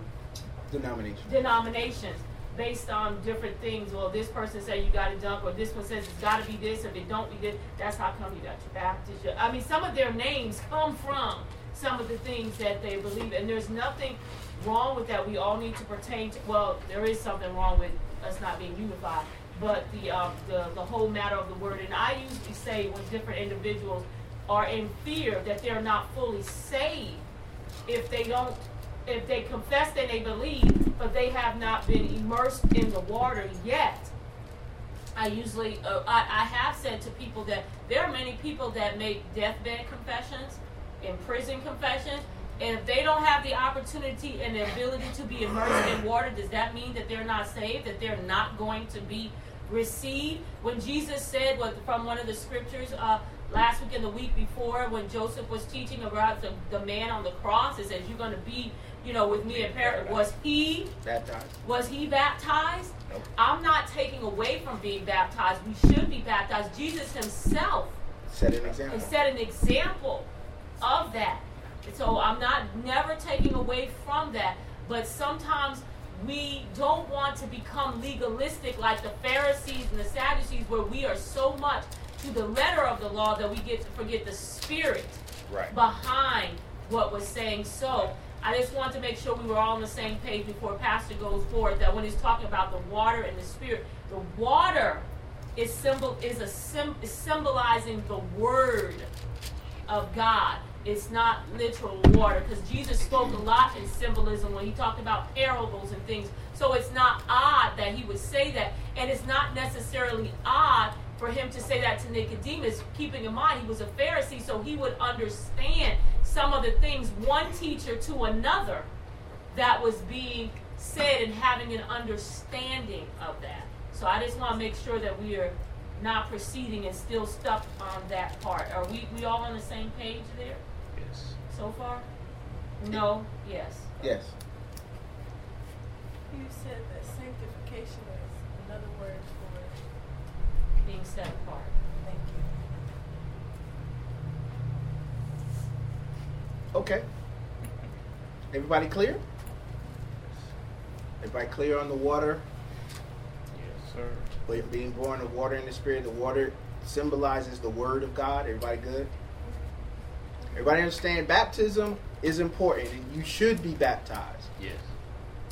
denominations based on different things. Well, this person said you got to dunk, or this one says it's got to be this. If it don't be this, that's how come you got your Baptist. I mean, some of their names come from some of the things that they believe, and there's nothing wrong with that. We all need to pertain to, well, there is something wrong with us not being unified, but the whole matter of the word. And I usually say when different individuals are in fear that they're not fully saved, if they confess that they believe, but they have not been immersed in the water yet. I usually, I have said to people that there are many people that make deathbed confessions, in prison confessions, and if they don't have the opportunity and the ability to be immersed in water, does that mean that they're not saved, that they're not going to be received? When Jesus said, from one of the scriptures last week and the week before, when Joseph was teaching about the man on the cross, it says, you're going to be, with me in paradise. Was he baptized? Was he baptized? Nope. I'm not taking away from being baptized. We should be baptized. Jesus himself set an example of that. So I'm never taking away from that, but sometimes we don't want to become legalistic like the Pharisees and the Sadducees, where we are so much to the letter of the law that we get to forget the spirit behind what was saying. So I just want to make sure we were all on the same page before Pastor goes forward, that when he's talking about the water and the spirit, the water is symbolizing the word of God. It's not literal water, because Jesus spoke a lot in symbolism when he talked about parables and things. So it's not odd that he would say that, and it's not necessarily odd for him to say that to Nicodemus, keeping in mind he was a Pharisee, so he would understand some of the things, one teacher to another, that was being said, and having an understanding of that. So I just want to make sure that we are not proceeding and still stuck on that part. Are we all on the same page there? Yes. So far? No? Yes. Yes. You said that sanctification is another word for being set apart. Thank you. Okay. Everybody clear? Everybody clear on the water? Yes, sir. Being born of water and the Spirit. The water symbolizes the Word of God. Everybody good? Everybody understand baptism is important, and you should be baptized. Yes.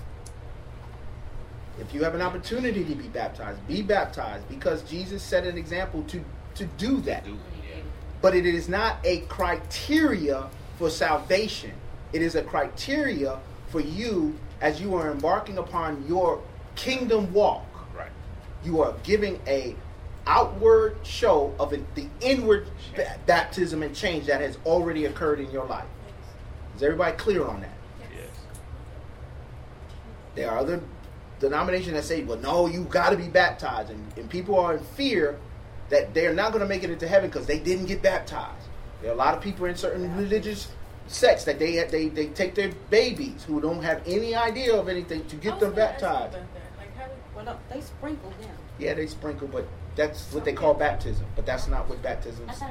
If you have an opportunity to be baptized because Jesus set an example to do that. But it is not a criteria for salvation. It is a criteria for you as you are embarking upon your kingdom walk. Right. You are giving a outward show of the inward baptism and change that has already occurred in your life. Is everybody clear on that? Yes. There are other denominations that say, well, no, you got to be baptized. And people are in fear that they're not going to make it into heaven because they didn't get baptized. There are a lot of people in certain religious sects that they take their babies who don't have any idea of anything to get them baptized. Well, no, they sprinkle them. Yeah, they sprinkle, but that's what they call baptism. But that's not what baptism means.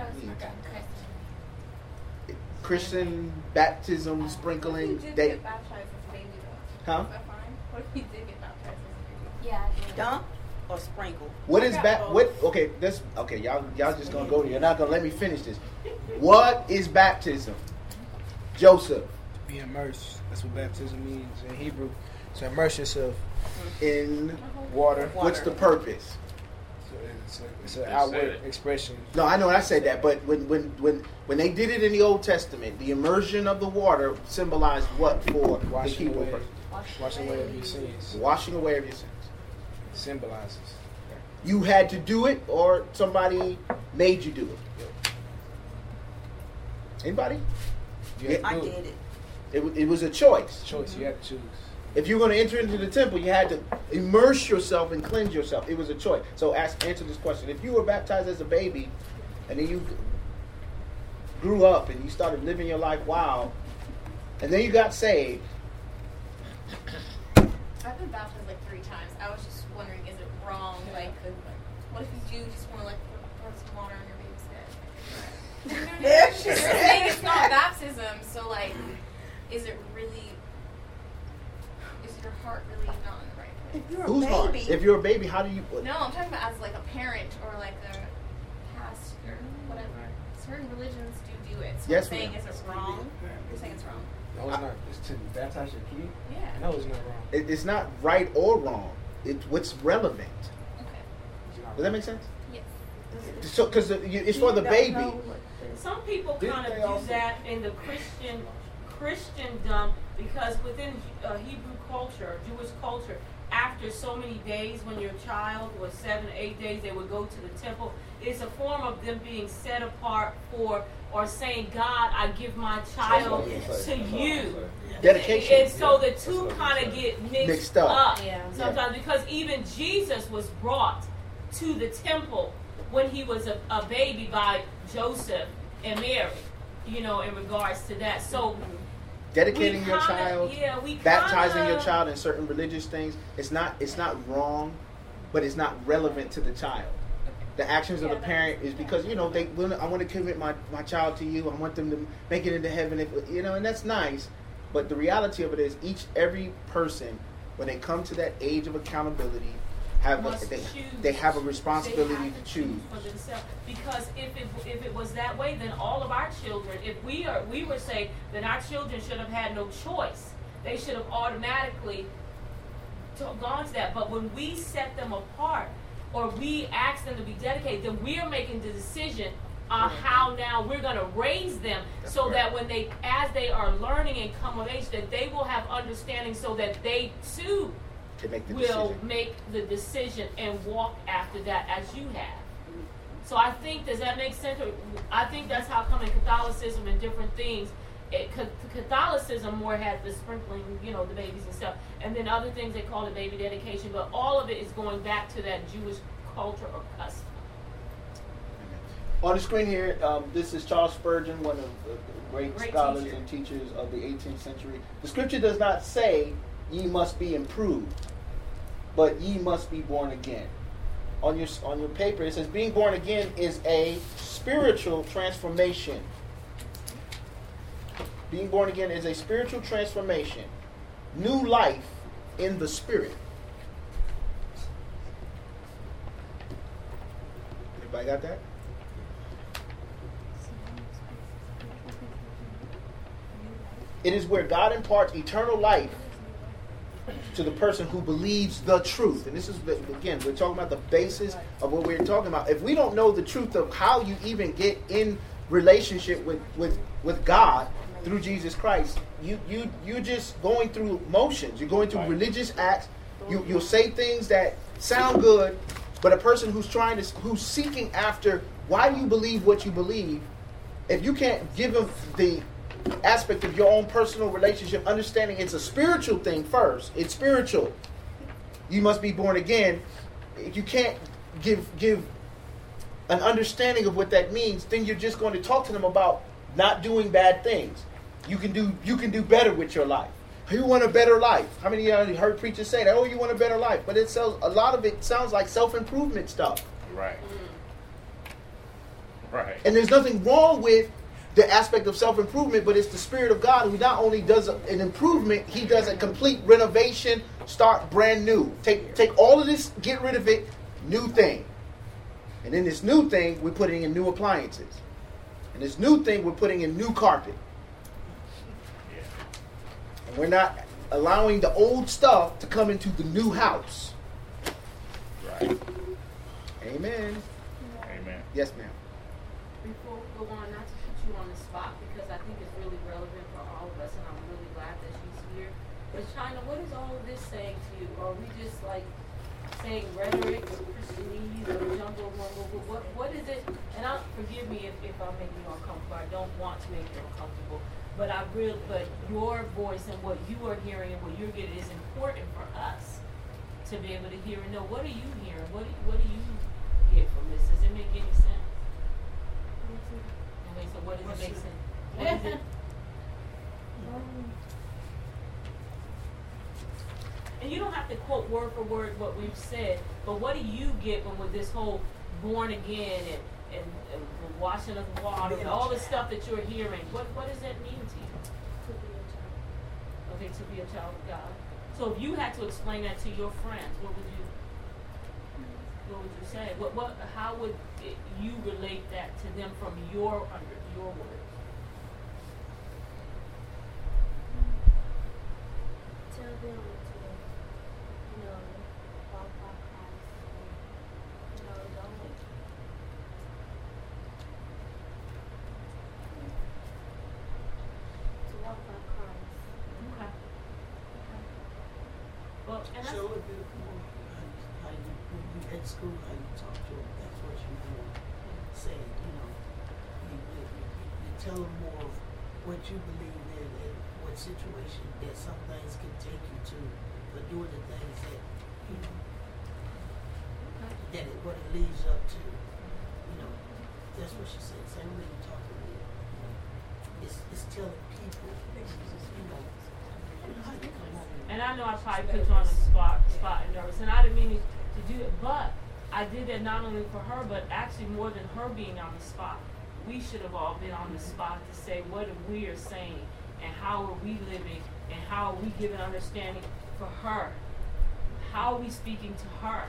Christian baptism, sprinkling. What if you did get baptized as a baby though? Huh? Is that fine? What if you did get baptized as a baby? Yeah. Dunk or sprinkle? What is okay, this okay, y'all just gonna go there. You're not gonna let me finish this. What is baptism? Joseph. To be immersed. That's what baptism means in Hebrew. To immerse yourself in water. What's the purpose? It's an outward expression. No, I know I said that, but when they did it in the Old Testament, the immersion of the water symbolized what for the Hebrew person? Washing away of your sins. Washing away of your sins. It symbolizes. You had to do it, or somebody made you do it. Anybody? I did it. It was a choice. Choice. You had to choose. If you were going to enter into the temple, you had to immerse yourself and cleanse yourself. It was a choice. So answer this question. If you were baptized as a baby, and then you grew up and you started living your life wild, and then you got saved. I've been baptized like 3 times. I was just wondering, is it wrong? Like, what if you do just want to like throw some water on your baby's head? You're saying it's not baptism, so like, is it really? Is your heart really not in the right place? If you're Whose a heart? baby. If you're a baby, how do you? No, I'm talking about as like a parent or like a pastor, whatever. Certain religions do it. So Yes, I'm saying, ma'am. is it wrong? You're saying it's wrong. No, it's not. It's to baptize your kid. Yeah. No, it's not wrong. It's not right or wrong. It's what's relevant. Okay. Does that make sense? Yes. So, because it's for the baby. Some people kind of use that in the Christendom because within Hebrew culture, Jewish culture, after so many days, when your child was 7 or 8 days, they would go to the temple. It's a form of them being set apart for, or saying, God, I give my child to you. Dedication. And so the two kind of get mixed up sometimes because even Jesus was brought to the temple when he was a baby by Joseph and Mary, in regards to that. So dedicating your child, baptizing your child in certain religious things, it's not wrong, but it's not relevant to the child. The actions of the parent is because I want to commit my child to you. I want them to make it into heaven, and that's nice. But the reality of it is, every person, when they come to that age of accountability, they have a responsibility to choose for themselves. Because if it was that way, then all of our children, if we were saying that our children should have had no choice, they should have automatically gone to that. But when we set them apart, or we ask them to be dedicated, then we are making the decision on how now we're going to raise them so that when as they are learning and come of age, that they will have understanding so that they too will make the decision and walk after that as you have. So I think, does that make sense? I think that's how come in Catholicism and different things, Catholicism more has the sprinkling, the babies and stuff, and then other things they call it baby dedication, but all of it is going back to that Jewish culture or custom. On the screen here, this is Charles Spurgeon, one of the great scholars and teachers of the 18th century. The scripture does not say, ye must be improved, but ye must be born again. On your paper, it says, being born again is a spiritual transformation. Being born again is a spiritual transformation. New life in the spirit. Everybody got that? It is where God imparts eternal life to the person who believes the truth. And this is, again, we're talking about the basis of what we're talking about. If we don't know the truth of how you even get in relationship with God through Jesus Christ, you're just going through motions. You're going through religious acts. You'll say things that sound good, but a person who's seeking after why you believe what you believe, if you can't give them the aspect of your own personal relationship, understanding it's a spiritual thing first. It's spiritual. You must be born again. If you can't give an understanding of what that means, then you're just going to talk to them about not doing bad things. You can do better with your life. You want a better life. How many of you heard preachers say that? Oh, you want a better life. But a lot of it sounds like self-improvement stuff. Right. Right. And there's nothing wrong with the aspect of self-improvement, but it's the Spirit of God who not only does an improvement, he does a complete renovation, start brand new. Take all of this, get rid of it, new thing. And in this new thing, we're putting in new appliances. And this new thing, we're putting in new carpet. And we're not allowing the old stuff to come into the new house. Right. Amen. Amen. Yes, ma'am. Before we go on, not to put you on the spot, because I think it's really relevant for all of us, and I'm really glad that she's here. But China, what is all of this saying to you? Are we just like saying rhetoric or Christianese or jumbo? What is it? And forgive me if I'm making you uncomfortable. I don't want to make you uncomfortable. But your voice and what you are hearing and what you're getting is important for us to be able to hear and know. What are you hearing? What do you get from this? Does it make any sense? Okay, so what does it make sense? What is it? And you don't have to quote word for word what we've said, but what do you get when with this whole born again and washing of water and all the stuff that you're hearing? What does that mean to you? To be a child. Okay, to be a child of God. So if you had to explain that to your friends, what would you say? How would you relate that to them from your words? Tell them to, walk by Christ. And, don't. To walk by Christ. Okay. Well, and so if you, when you at school, how you talk to them, that's what you do. Saying, you tell them more of what you believe in and what situation that some things can take you to, but doing the things that, what it leads up to. That's what she said. Same way you talk to me. It's telling people, how you come on. And I know I probably put you on the spot and nervous, and I didn't mean to do it, but I did that not only for her, but actually more than her being on the spot. We should have all been on the spot to say what we are saying, and how are we living, and how are we giving understanding for her. How are we speaking to her?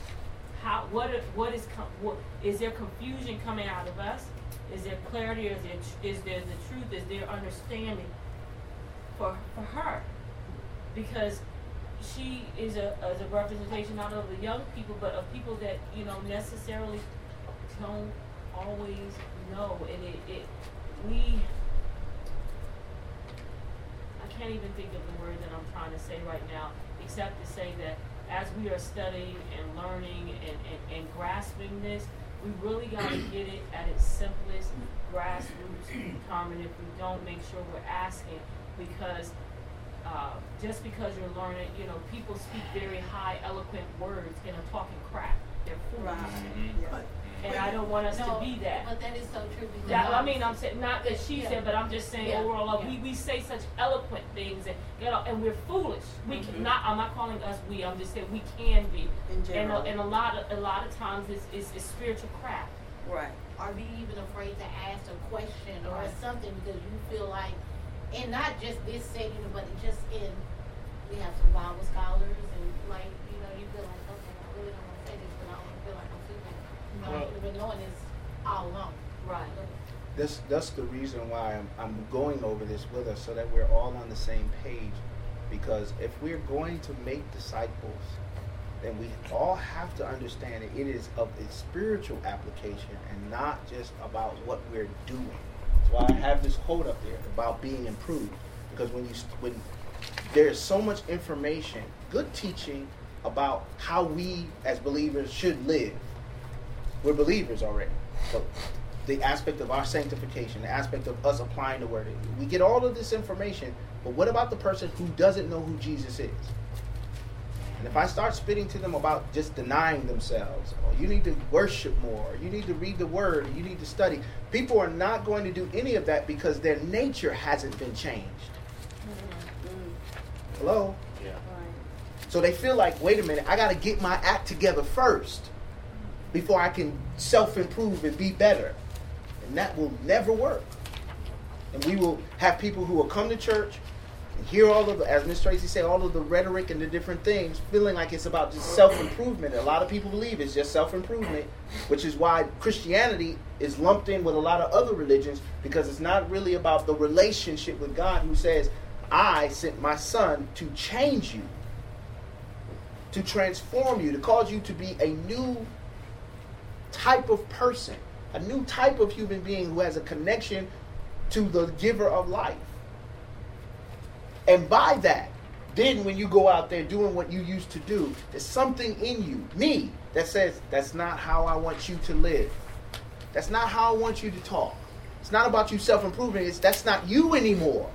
Is there confusion coming out of us? Is there clarity? Is there the truth? Is there understanding for her? Because she is a representation not of the young people, but of people that necessarily don't always know. And I can't even think of the word that I'm trying to say right now, except to say that as we are studying and learning and grasping this, we really got to get it at its simplest grassroots common. If we don't, make sure we're asking, because just because you're learning, people speak very high, eloquent words and are talking crap. They're fools. Right. And I don't want us to be that. But that is so true. I'm saying, not that she said, but I'm just saying overall, we say such eloquent things, and we're foolish. We cannot. I'm not calling us we. I'm just saying we can be. And a lot of times it's spiritual crap. Right. Are you even afraid to ask a question or something because you feel like, and not just this setting, but just we have some Bible scholars and you feel like, okay, I really don't want to say this, but I don't feel like I'm sitting there, knowing this all along. Right. That's the reason why I'm going over this with us, so that we're all on the same page. because if we're going to make disciples, then we all have to understand that it is of a spiritual application and not just about what we're doing. That's why I have this quote up there about being improved, because when there's so much information, good teaching about how we as believers should live. We're believers already. So the aspect of our sanctification, the aspect of us applying the word, we get all of this information, but what about the person who doesn't know who Jesus is? And if I start spitting to them about just denying themselves, or you need to worship more, or you need to read the word, or you need to study, people are not going to do any of that because their nature hasn't been changed. Hello? Yeah. So they feel like, wait a minute, I got to get my act together first before I can self-improve and be better. And that will never work. And we will have people who will come to church and hear all of the, as Miss Tracy said, all of the rhetoric and the different things, feeling like it's about just self-improvement. A lot of people believe it's just self-improvement, which is why Christianity is lumped in with a lot of other religions, because it's not really about the relationship with God, who says, I sent my son to change you, to transform you, to cause you to be a new type of person, a new type of human being who has a connection to the giver of life. And by that, then when you go out there doing what you used to do, there's something in you, me, that says, that's not how I want you to live. That's not how I want you to talk. It's not about you self-improving. That's not you anymore.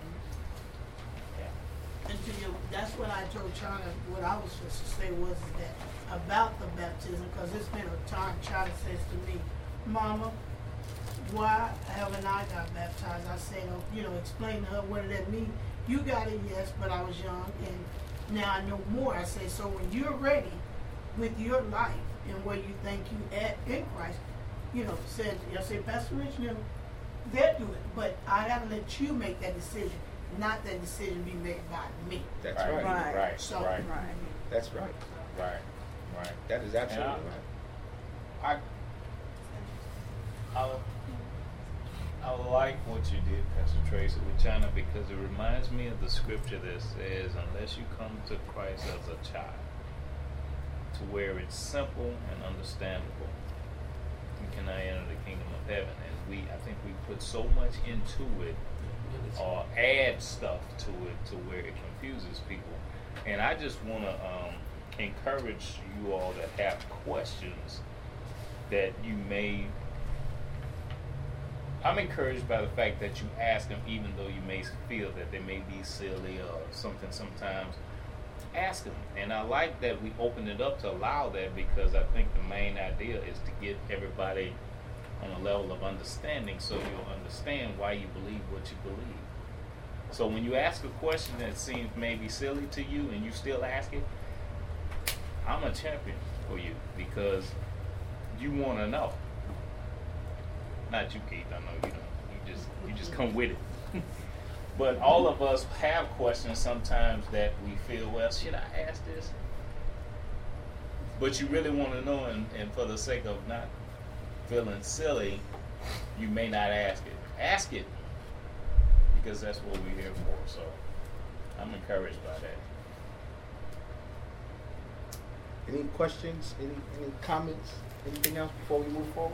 And to you, that's what I told China. What I was supposed to say was that about the baptism, because it's been a time China says to me, Mama, why haven't I got baptized? I said, explain to her what did that mean. You got it, yes, but I was young, and now I know more. I say, so when you're ready with your life and where you think you at in Christ, I say, Pastor Rich, they'll do it, but I got to let you make that decision, not that decision be made by me. That's right. Right. Right. So, Right. That's right. Right. That is absolutely right. I like what you did, Pastor Tracy, with China, because it reminds me of the scripture that says, unless you come to Christ as a child, to where it's simple and understandable, you cannot enter the kingdom of heaven. And I think we put so much into it, or add stuff to it, to where it confuses people. And I just want to encourage you all to have questions that you may. I'm encouraged by the fact that you ask them, even though you may feel that they may be silly or something sometimes. Ask them. And I like that we opened it up to allow that, because I think the main idea is to get everybody on a level of understanding, so you'll understand why you believe what you believe. So when you ask a question that seems maybe silly to you and you still ask it, I'm a champion for you, because you want to know. Not you, Keith. I know you don't. You just come with it. But all of us have questions sometimes that we feel, well, should I ask this? But you really want to know, and for the sake of not feeling silly, you may not ask it. Ask it, because that's what we're here for. So I'm encouraged by that. Any questions? Any comments? Anything else before we move forward?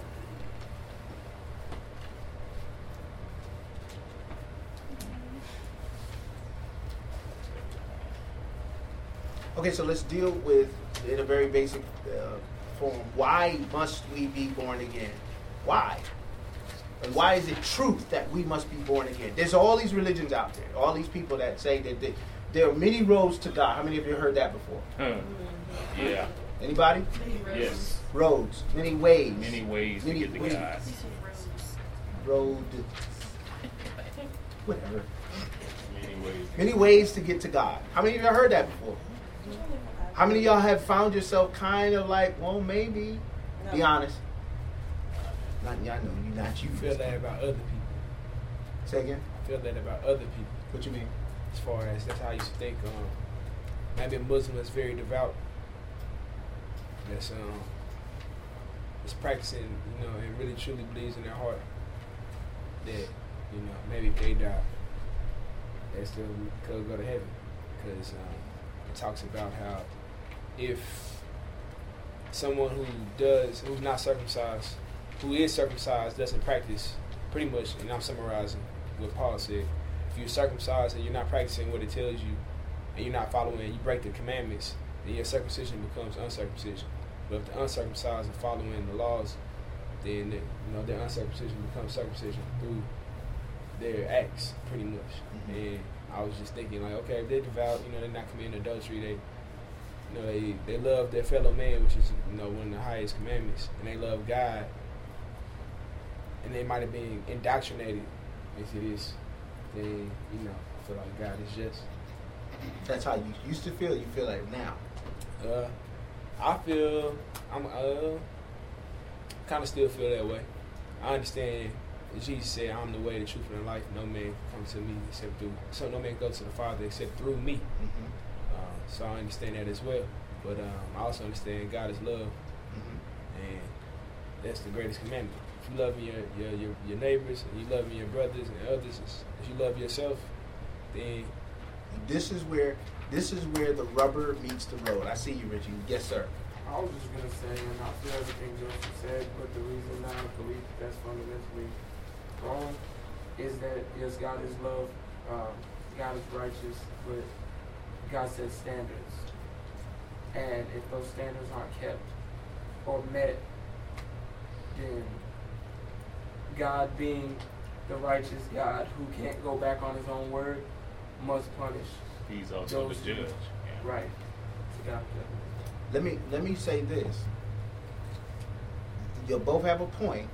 Okay, so let's deal with, in a very basic form, why must we be born again? Why? And why is it truth that we must be born again? There's all these religions out there, all these people that say that there are many roads to God. How many of you heard that before? Yeah. Anybody? Yes. Roads, many ways. Many ways to get to God. Road. Whatever. Many ways. Many ways to get to God. How many of y'all heard that before? How many of y'all have found yourself kind of like, well, maybe? No. Be honest. Not y'all know you, not you. Feel that about other people. Say again? Feel that about other people. What you mean? As far as that's how I used to think. Maybe a Muslim that's very devout. That's practicing, and really truly believes in their heart that, maybe if they die, they still could go to heaven. because it talks about how if someone who's not circumcised, who is circumcised, doesn't practice, pretty much, and I'm summarizing what Paul said, if you're circumcised and you're not practicing what it tells you, and you're not following, you break the commandments, then your circumcision becomes uncircumcision. But if the uncircumcised are following the laws, then their uncircumcision becomes circumcision through their acts, pretty much. Mm-hmm. And I was just thinking, like, okay, if they're devout, they're not committing adultery, they love their fellow man, which is one of the highest commandments, and they love God, and they might have been indoctrinated into this, then I feel like God is just. That's how you used to feel. You feel like now. I feel kind of still feel that way. I understand. Jesus said, "I'm the way, the truth, and the life. No man comes to me except through. So no man goes to the Father except through me." Mm-hmm. So I understand that as well. But I also understand God is love, and that's the greatest commandment. If you love your neighbors, and you love your brothers and others, if you love yourself, then this is where the rubber meets the road. I see you, Richie. Yes, sir. I was just gonna say, and I feel everything Joseph said, but the reason I believe that's fundamentally wrong is that yes, God is love, God is righteous, but God sets standards, and if those standards aren't kept or met, then God, being the righteous God who can't go back on His own word, must punish. He's also the judge. Yeah. Right. To God. Let me say this. You both have a point.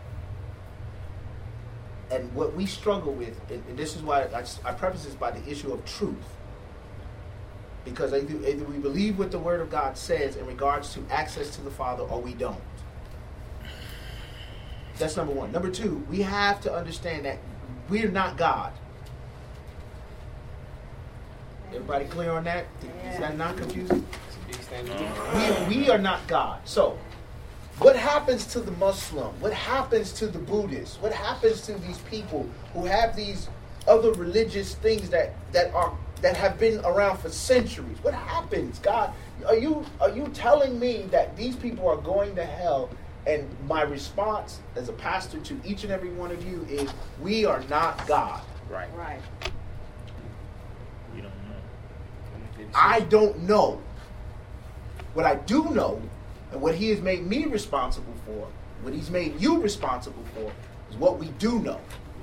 And what we struggle with, and this is why I preface this by the issue of truth. Because either we believe what the Word of God says in regards to access to the Father, or we don't. That's number one. Number two, we have to understand that we're not God. Everybody clear on that? Is that not confusing? We are not God. So, what happens to the Muslim? What happens to the Buddhists? What happens to these people who have these other religious things that have been around for centuries? What happens? God, are you telling me that these people are going to hell? And my response as a pastor to each and every one of you is, we are not God. Right. Right. You don't know. I don't know. What I do know, and what He has made me responsible for, what He's made you responsible for, is what we do know.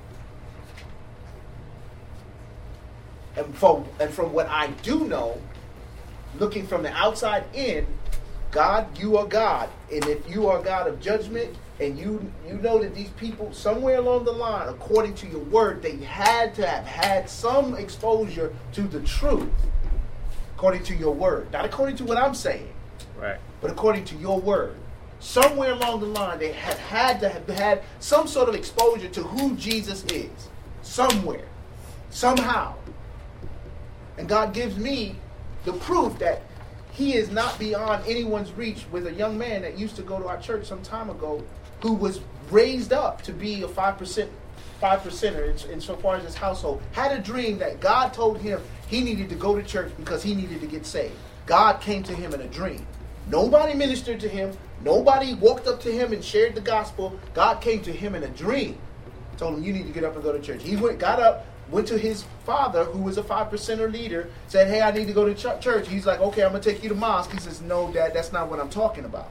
And from what I do know, looking from the outside in, God, you are God. And if you are God of judgment, and you know that these people, somewhere along the line, according to your word, they had to have had some exposure to the truth, according to your word. Not according to what I'm saying, right? But according to your word. Somewhere along the line, they had to have had some sort of exposure to who Jesus is. Somewhere. Somehow. And God gives me the proof that He is not beyond anyone's reach, with a young man that used to go to our church some time ago, who was raised up to be a 5%er insofar as his household, had a dream that God told him he needed to go to church because he needed to get saved. God came to him in a dream. Nobody ministered to him. Nobody walked up to him and shared the gospel. God came to him in a dream. Told him, you need to get up and go to church. He got up, went to his father, who was a 5%er leader, said, hey, I need to go to church. He's like, okay, I'm going to take you to mosque. He says, no, Dad, that's not what I'm talking about.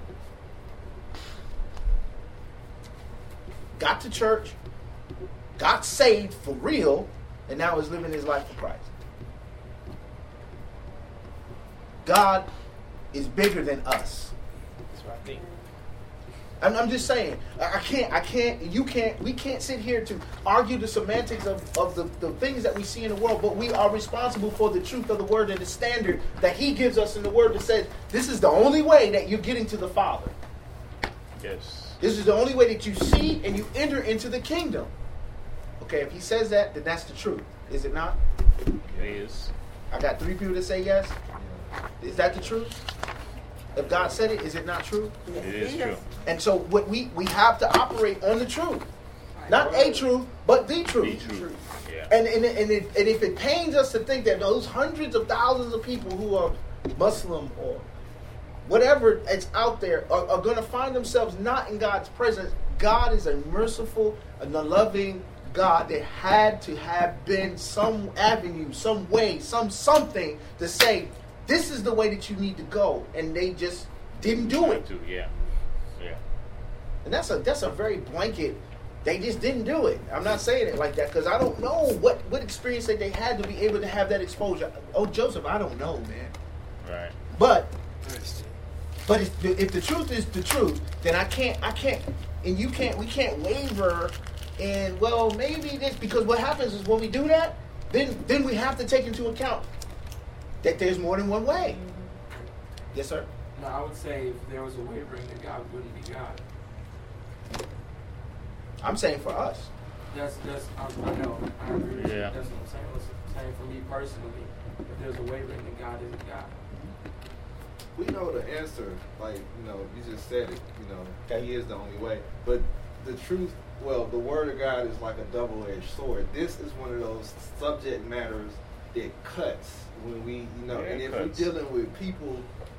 Got to church, got saved for real, and now is living his life for Christ. God is bigger than us. That's what I think. I'm just saying, we can't sit here to argue the semantics of the things that we see in the world, but we are responsible for the truth of the word and the standard that He gives us in the word that says, this is the only way that you're getting to the Father. Yes. This is the only way that you see and you enter into the kingdom. Okay, if He says that, then that's the truth. Is it not? It is. I got 3 people that say yes. Is that the truth? If God said it, is it not true? It is true. And so what we have to operate on the truth. Not a truth, but the truth. The truth. Yeah. And if it pains us to think that those hundreds of thousands of people who are Muslim or whatever it's out there are going to find themselves not in God's presence, God is a merciful and a loving God. There had to have been some avenue, some way, something to say, this is the way that you need to go. And they just didn't do it. Yeah. And that's a very blanket. They just didn't do it. I'm not saying it like that because I don't know what experience that they had to be able to have that exposure. Oh, Joseph, I don't know, man. Right. But if the truth is the truth, then I can't, and you can't. We can't waver. And well, maybe this, because what happens is when we do that, then we have to take into account that there's more than one way. Yes, sir. No, I would say if there was a wavering, then God wouldn't be God. I'm saying for us. That's I know. I agree with you. Yeah. That's what I'm saying. I'm saying for me personally, if there's a wavering, then God isn't God. We know the answer. Like, you just said it. He is the only way. But the truth, the word of God is like a double-edged sword. This is one of those subject matters that cuts when we, and if we're dealing with people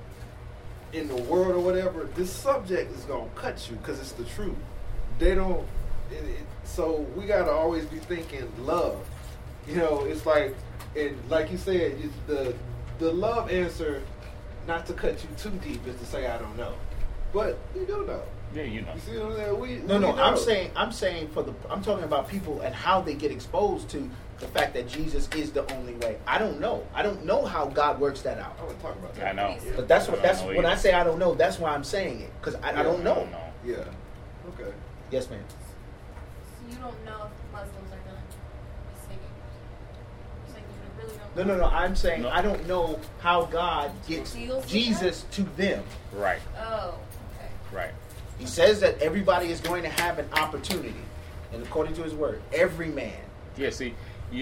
in the world or whatever, this subject is going to cut you because it's the truth. They don't, so we got to always be thinking love. It's like, and like you said, the love answer, not to cut you too deep, is to say I don't know, but you do know. Yeah, you know. You see what I'm saying? No. I'm saying I'm talking about people and how they get exposed to the fact that Jesus is the only way. I don't know. I don't know how God works that out. I want to talk about that. I know. But that's when I say I don't know. That's why I'm saying it because I don't know. Yeah. Okay. Yes, ma'am. So you don't know if Muslims are going to be singing? You're saying you really don't know? No. I'm saying I don't know how God gets Jesus to them. Right. Oh, okay. Right. He says that everybody is going to have an opportunity, and according to His word, every man. Yeah. See,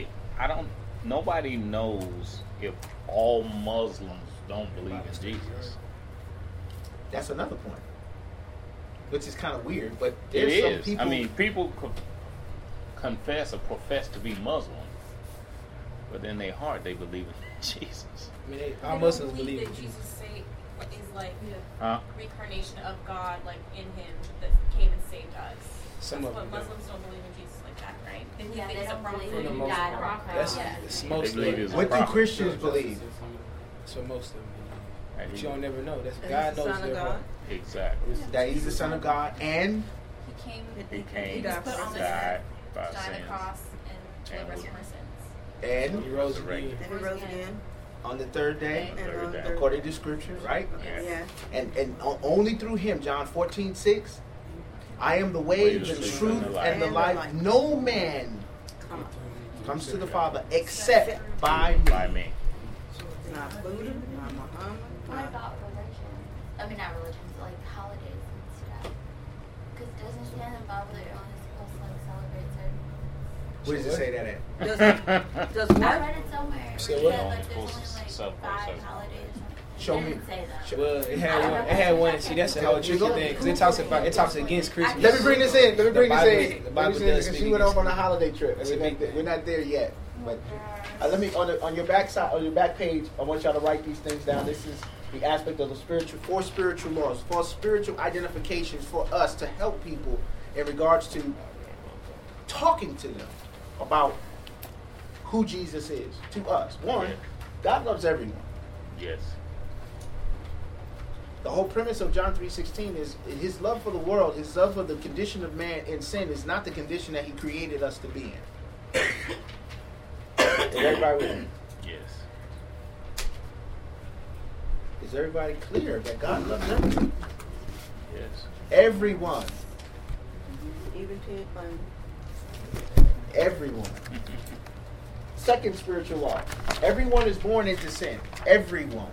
nobody knows if all Muslims don't believe in Jesus. That's another point, which is kind of weird, but It there's some is. people. I mean, people confess or profess to be Muslim, but in their heart they believe in Jesus. I mean, all Muslims believe that in Jesus is like reincarnation of God, like in Him that came and saved us. Some That's of what them Muslims don't believe in Jesus like that, right? They Yeah, think they he's a don't prophet. believe For the He most died part. on That's cross. most They believe of he's them. a What do prophet. Christians believe? That's what most of them believe. And But he- you don't never know. That's That God he's the knows Son of their God? heart. Exactly. That He's the Son of God, and He came, He came, was put on this died earth, by died on sins, the cross, and delivered us from our sins. and He rose Resurrected. again. And He rose again. on the third day, And Third on day. the according to Scripture, right? Yeah. And only through Him, John 14:6, I am the way, the truth, and the life. No man comes to the Father except by me. by me. Not Buddha, not Muhammad. What about religion? I mean, not religion, but like holidays and stuff. Because doesn't it say in the Bible that you're only supposed to like celebrate certain ones? Where does it say that at? Does I what? read it somewhere. So It what? said, like, there's only Supposed to like celebrate 5 holidays or something. Show It me. didn't say that. Well, it had one. See, that's a whole tricky thing because it talks against Christmas. Let me bring this in. The Bible does She speak went off against on a it. holiday trip. That's a big thing. We're not there yet. But let me on your back side, on your back page. I want y'all to write these things down. This is the aspect of the four spiritual laws, four spiritual identifications for us to help people in regards to talking to them about who Jesus is to us. One, God loves everyone. Yes. The whole premise of John 3:16 is His love for the world, His love for the condition of man in sin is not the condition that He created us to be in. Is everybody with me? Yes. Is everybody clear that God loves everyone? Yes. Everyone. Even Ted Bundy. Everyone. Second spiritual law. Everyone is born into sin. Everyone.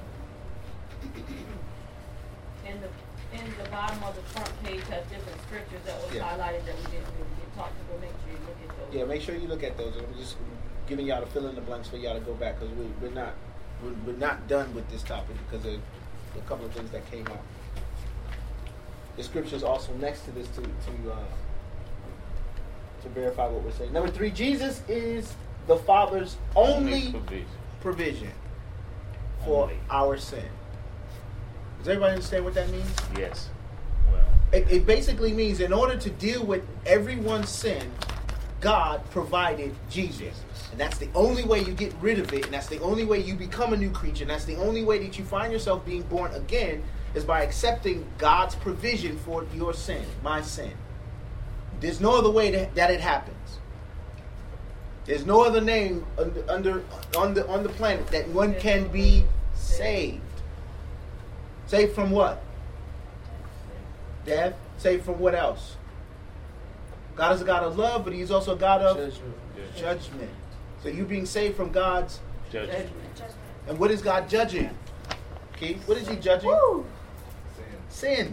In the bottom of the front page has different scriptures that was Yeah. highlighted that we didn't really get talked about. Make sure you look at those. Yeah, make sure you look at those. I'm just giving y'all the fill in the blanks for y'all to go back because we're not done with this topic because of a couple of things that came out. The scripture is also next to this to to verify what we're saying. Number 3, Jesus is the Father's only provision for our sin. Does everybody understand what that means? Yes. It basically means in order to deal with everyone's sin, God provided Jesus. And that's the only way you get rid of it, and that's the only way you become a new creature, and that's the only way that you find yourself being born again, is by accepting God's provision for your sin, my sin. There's no other way that it happens. There's no other name on the planet that one can be saved. Saved from what? Death. Saved from what else? God is a God of love, but He's also a God of judgment. So you're being saved from God's judgment. And what is God judging? Keith, what is He judging? Sin.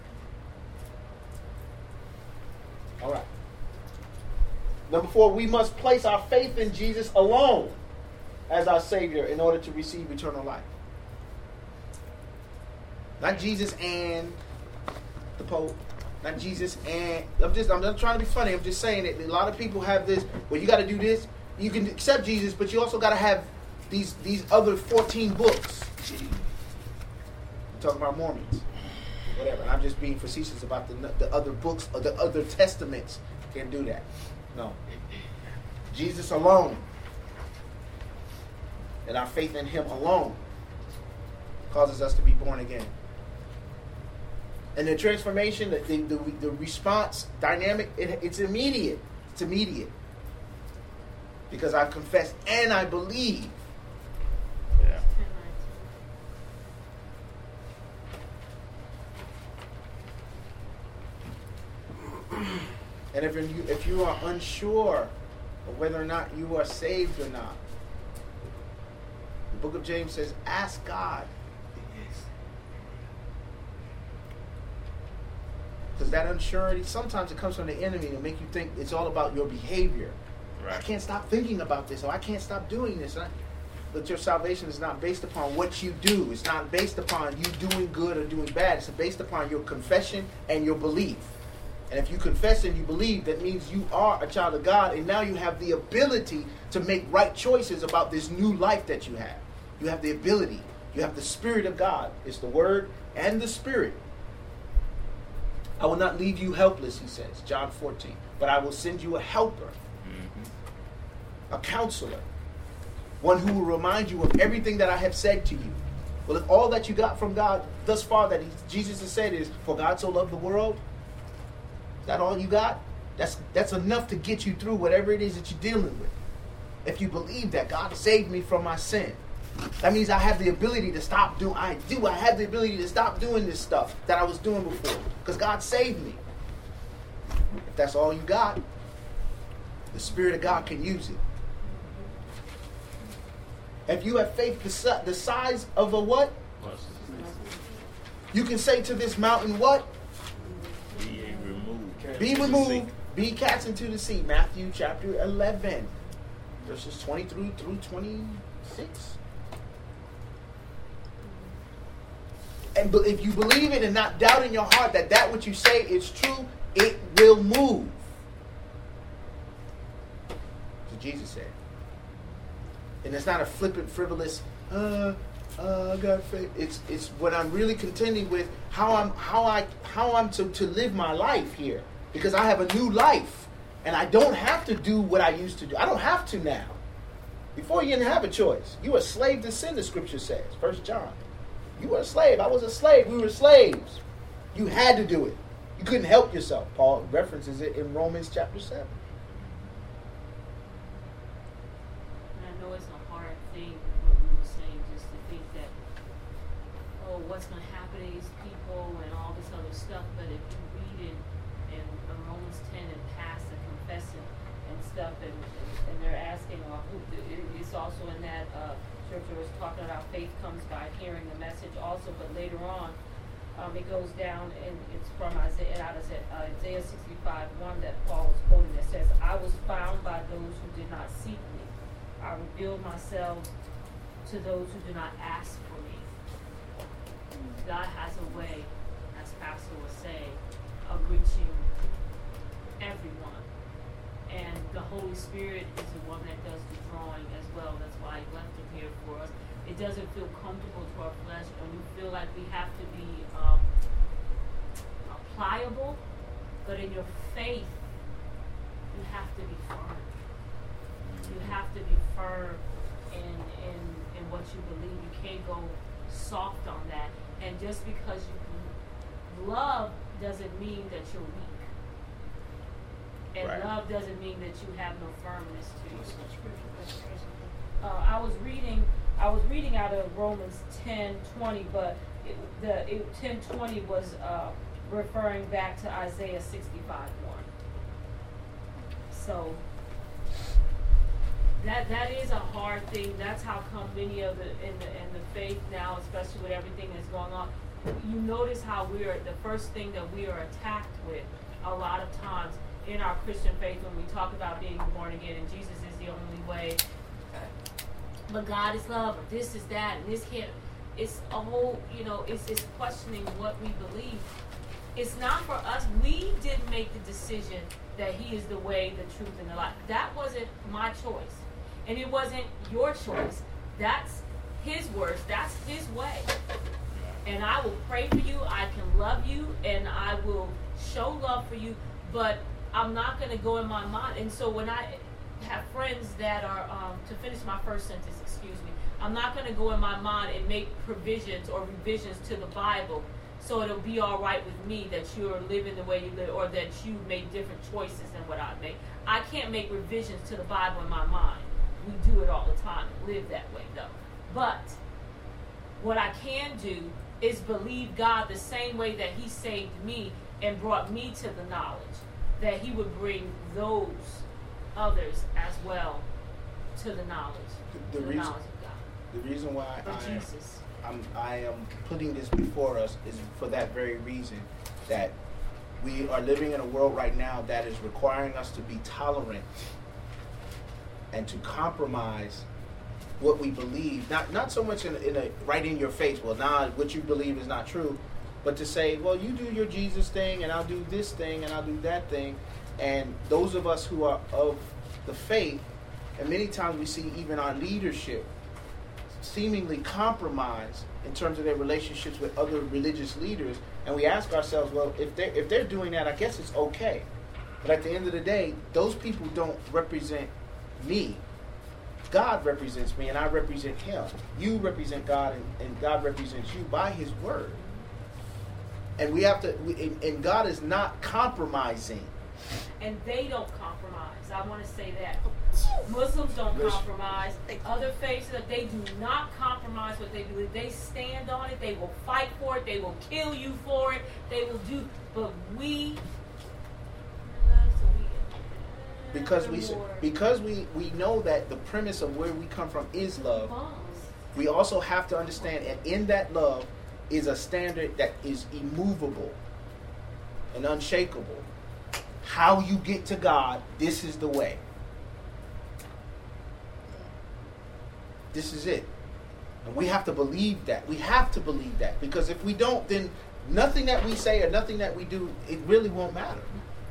All right. Number 4, we must place our faith in Jesus alone as our Savior in order to receive eternal life. Not Jesus and the Pope. Not Jesus and... I'm not trying to be funny. I'm just saying that a lot of people have this, well, you got to do this. You can accept Jesus, but you also got to have these other 14 books. I'm talking about Mormons. Whatever. And I'm just being facetious about the other books or the other testaments. Can't do that. No. Jesus alone. And our faith in Him alone causes us to be born again. And the transformation, the response dynamic, it's immediate. It's immediate. Because I've confessed and I believe. Yeah. And if you are unsure of whether or not you are saved or not, the book of James says, ask God. Because that unsurety, sometimes it comes from the enemy to make you think it's all about your behavior. Right. I can't stop thinking about this, or I can't stop doing this. But your salvation is not based upon what you do. It's not based upon you doing good or doing bad. It's based upon your confession and your belief. And if you confess and you believe, that means you are a child of God, and now you have the ability to make right choices about this new life that you have. You have the ability. You have the Spirit of God. It's the Word and the Spirit. I will not leave you helpless, He says, John 14. But I will send you a helper, a counselor, one who will remind you of everything that I have said to you. Well, if all that you got from God thus far that Jesus has said is, for God so loved the world, is that all you got? That's enough to get you through whatever it is that you're dealing with. If you believe that God saved me from my sin, that means I have the ability to stop doing. I have the ability to stop doing this stuff that I was doing before because God saved me. If that's all you got, the Spirit of God can use it. If you have faith the size of a what? You can say to this mountain what? Be removed. Be cast into the sea. Matthew chapter 11, verses 23 through 26. And if you believe it and not doubt in your heart that which you say is true, it will move. That's what Jesus said. And it's not a flippant, frivolous, I got faith. It's what I'm really contending with, how I'm to live my life here. Because I have a new life. And I don't have to do what I used to do. I don't have to now. Before you didn't have a choice. You were a slave to sin, the scripture says. 1 John. You were a slave. I was a slave. We were slaves. You had to do it. You couldn't help yourself. Paul references it in Romans chapter 7. I know it's a hard thing, what we were saying, just to think that, oh, what's going to happen to these people and all this other stuff. But if you read in Romans 10 and past and confessing and stuff, and they're asking, it's also in that scripture was talking about faith comes by hearing the message also, but later on it goes down and it's from Isaiah 65:1 that Paul was quoting that says, I was found by those who did not seek me. I revealed myself to those who do not ask for me. God has a way, as Pastor was saying, of reaching everyone. And the Holy Spirit is the one that does the drawing as well. That's why He left Him here for us. It doesn't feel comfortable to our flesh, and we feel like we have to be pliable. But in your faith, you have to be firm. You have to be firm in what you believe. You can't go soft on that. And just because you can love doesn't mean that you're weak. And Right. love doesn't mean that you have no firmness to you. I was reading out of Romans 10:20, but 10:20 was referring back to Isaiah 65:1. So that is a hard thing. That's how come many of in the faith now, especially with everything that's going on, you notice how the first thing that we are attacked with a lot of times in our Christian faith when we talk about being born again and Jesus is the only way, but God is love, or this is that, and this can't. It's a whole, it's questioning what we believe. It's not for us. We didn't make the decision that He is the way, the truth, and the life. That wasn't my choice. And it wasn't your choice. That's His words. That's His way. And I will pray for you. I can love you. And I will show love for you. But I'm not going to go in my mind. And so when I have friends that are, to finish my first sentence, excuse me, I'm not going to go in my mind and make provisions or revisions to the Bible so it'll be all right with me that you're living the way you live, or that you made different choices than what I made. I can't make revisions to the Bible in my mind. We do it all the time, live that way though. But what I can do is believe God the same way that He saved me and brought me to the knowledge, that He would bring those others as well to the knowledge, the knowledge of God. The reason why Jesus. I am putting this before us is for that very reason, that we are living in a world right now that is requiring us to be tolerant and to compromise what we believe. Not so much in a right in your face, well, what you believe is not true, but to say, well, you do your Jesus thing and I'll do this thing and I'll do that thing. And those of us who are of the faith, and many times we see even our leadership seemingly compromise in terms of their relationships with other religious leaders, and we ask ourselves, well, if they're doing that, I guess it's okay. But at the end of the day, those people don't represent me. God represents me, and I represent Him. You represent God, and God represents you by His word. And we have to, and God is not compromising. And they don't compromise. I want to say that. Muslims don't compromise. Other faiths, they do not compromise what they believe. They stand on it. They will fight for it. They will kill you for it. They will do. But we because we know that the premise of where we come from is love. We also have to understand, and in that love is a standard that is immovable and unshakable. How you get to God, this is the way. This is it. And we have to believe that. We have to believe that. Because if we don't, then nothing that we say or nothing that we do, it really won't matter.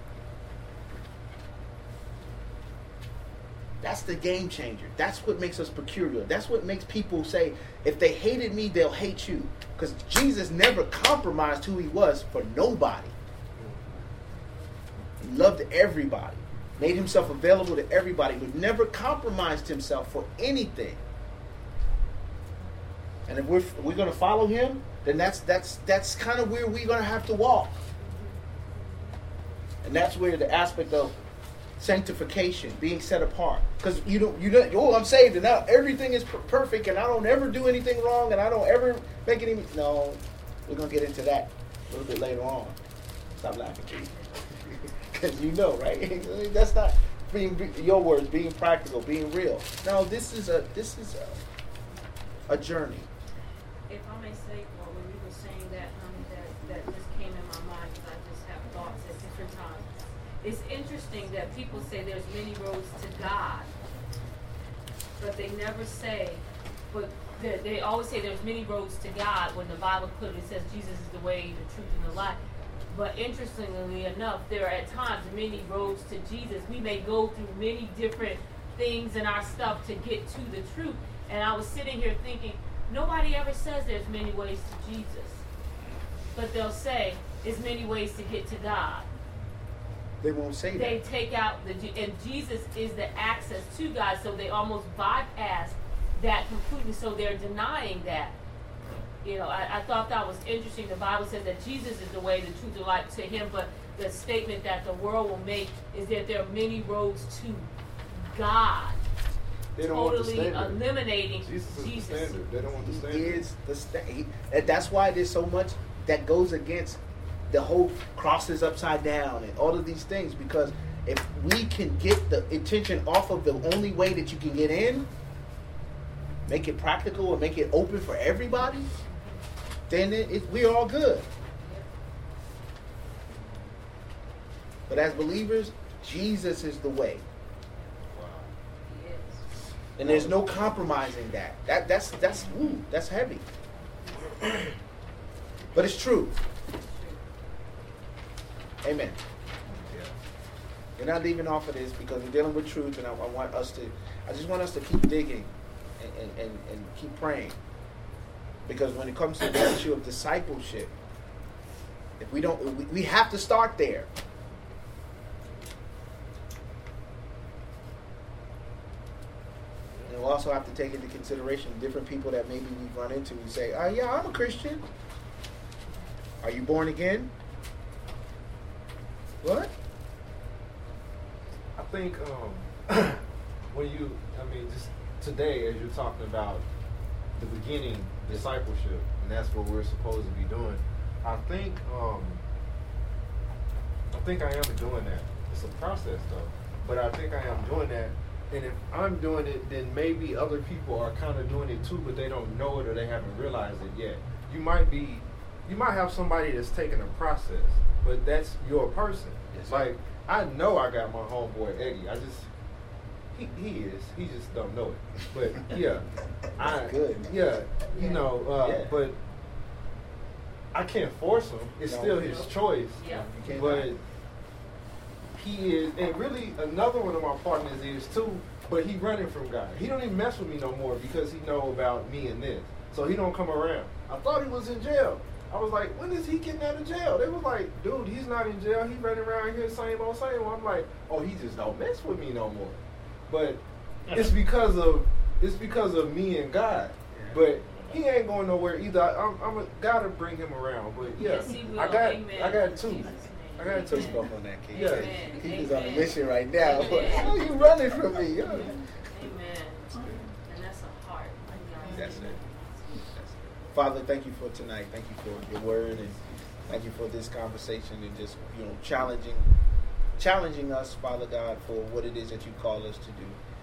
That's the game changer. That's what makes us peculiar. That's what makes people say, if they hated me, they'll hate you. Because Jesus never compromised who He was for nobody. He loved everybody. Made Himself available to everybody, but never compromised Himself for anything. And if we're going to follow Him, then that's kind of where we're going to have to walk. And that's where the aspect of sanctification, being set apart. Because you don't, oh, I'm saved and now everything is perfect and I don't ever do anything wrong and I don't ever make any. No, we're going to get into that a little bit later on. Stop laughing, please. Because you know, right? That's not being your words, being practical, being real. No, this is a journey. If I may say, well, when you were saying that, that just came in my mind because I just have thoughts at different times. It's interesting that people say there's many roads to God, but they never say, but they always say there's many roads to God when the Bible clearly says Jesus is the way, the truth, and the life. But interestingly enough, there are at times many roads to Jesus. We may go through many different things in our stuff to get to the truth. And I was sitting here thinking, nobody ever says there's many ways to Jesus. But they'll say, there's many ways to get to God. They won't say that. They take out and Jesus is the access to God, so they almost bypass that completely. So they're denying that. You know, I thought that was interesting. The Bible says that Jesus is the way, the truth, the life to him, but the statement that the world will make is that there are many roads to God. They don't totally want the eliminating Jesus. Is the standard. They don't want the He standard. is the standard. That's why there's so much that goes against the whole crosses upside down and all of these things, because if we can get the attention off of the only way that you can get in, make it practical and make it open for everybody, then we're all good. But as believers, Jesus is the way. And there's no compromising that. That's heavy. But it's true. Amen. We're not leaving off of this because we're dealing with truth, and I just want us to keep digging and keep praying. Because when it comes to the issue of discipleship, if we have to start there. And we'll also have to take into consideration different people that maybe we've run into. We say, "Oh yeah, I'm a Christian." Are you born again? What? I think just today, as you're talking about the beginning discipleship, and that's what we're supposed to be doing. I think I am doing that. It's a process though, but I think I am doing that. And if I'm doing it, then maybe other people are kind of doing it too, but they don't know it or they haven't realized it yet. You might have somebody that's taking a process, but that's your person. Yes, like, I know I got my homeboy Eddie. He just don't know it. But yeah, good. Yeah, but I can't force him. It's still his choice. Yeah. But he is, and really another one of my partners is too, but he running from God. He don't even mess with me no more because he know about me and this. So he don't come around. I thought he was in jail. I was like, when is he getting out of jail? They was like, dude, he's not in jail. He running around here same old. I'm like, oh, he just don't mess with me no more. But it's because of me and God. But he ain't going nowhere either. I'm gotta bring him around. But yeah, I got two. I got two. Spoke on that, kid. Yeah. He's on a mission right now. How are you running from me? Amen. And that's a heart. That's it. Father, thank you for tonight. Thank you for your word, and thank you for this conversation and just challenging us, Father God, for what it is that you call us to do.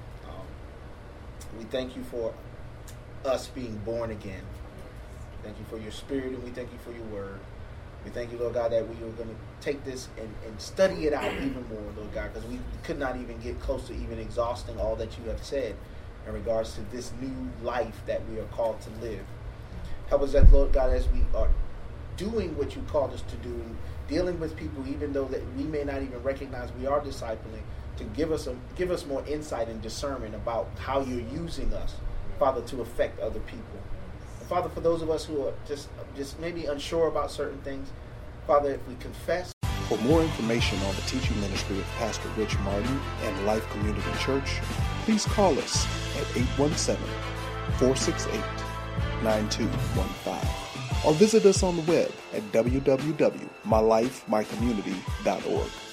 We thank you for us being born again. Thank you for your spirit, and we thank you for your word. We thank you, Lord God, that we are going to take this and study it out even more, Lord God, because we could not even get close to even exhausting all that you have said in regards to this new life that we are called to live. Help us, that, Lord God, as we are doing what you called us to do, and dealing with people, even though that we may not even recognize we are discipling, to give us more insight and discernment about how you're using us, Father, to affect other people. And Father, for those of us who are just maybe unsure about certain things, Father, if we confess. For more information on the teaching ministry of Pastor Rich Martin and Life Community Church, please call us at 817-468-9215 or visit us on the web at www.mylifemycommunity.org.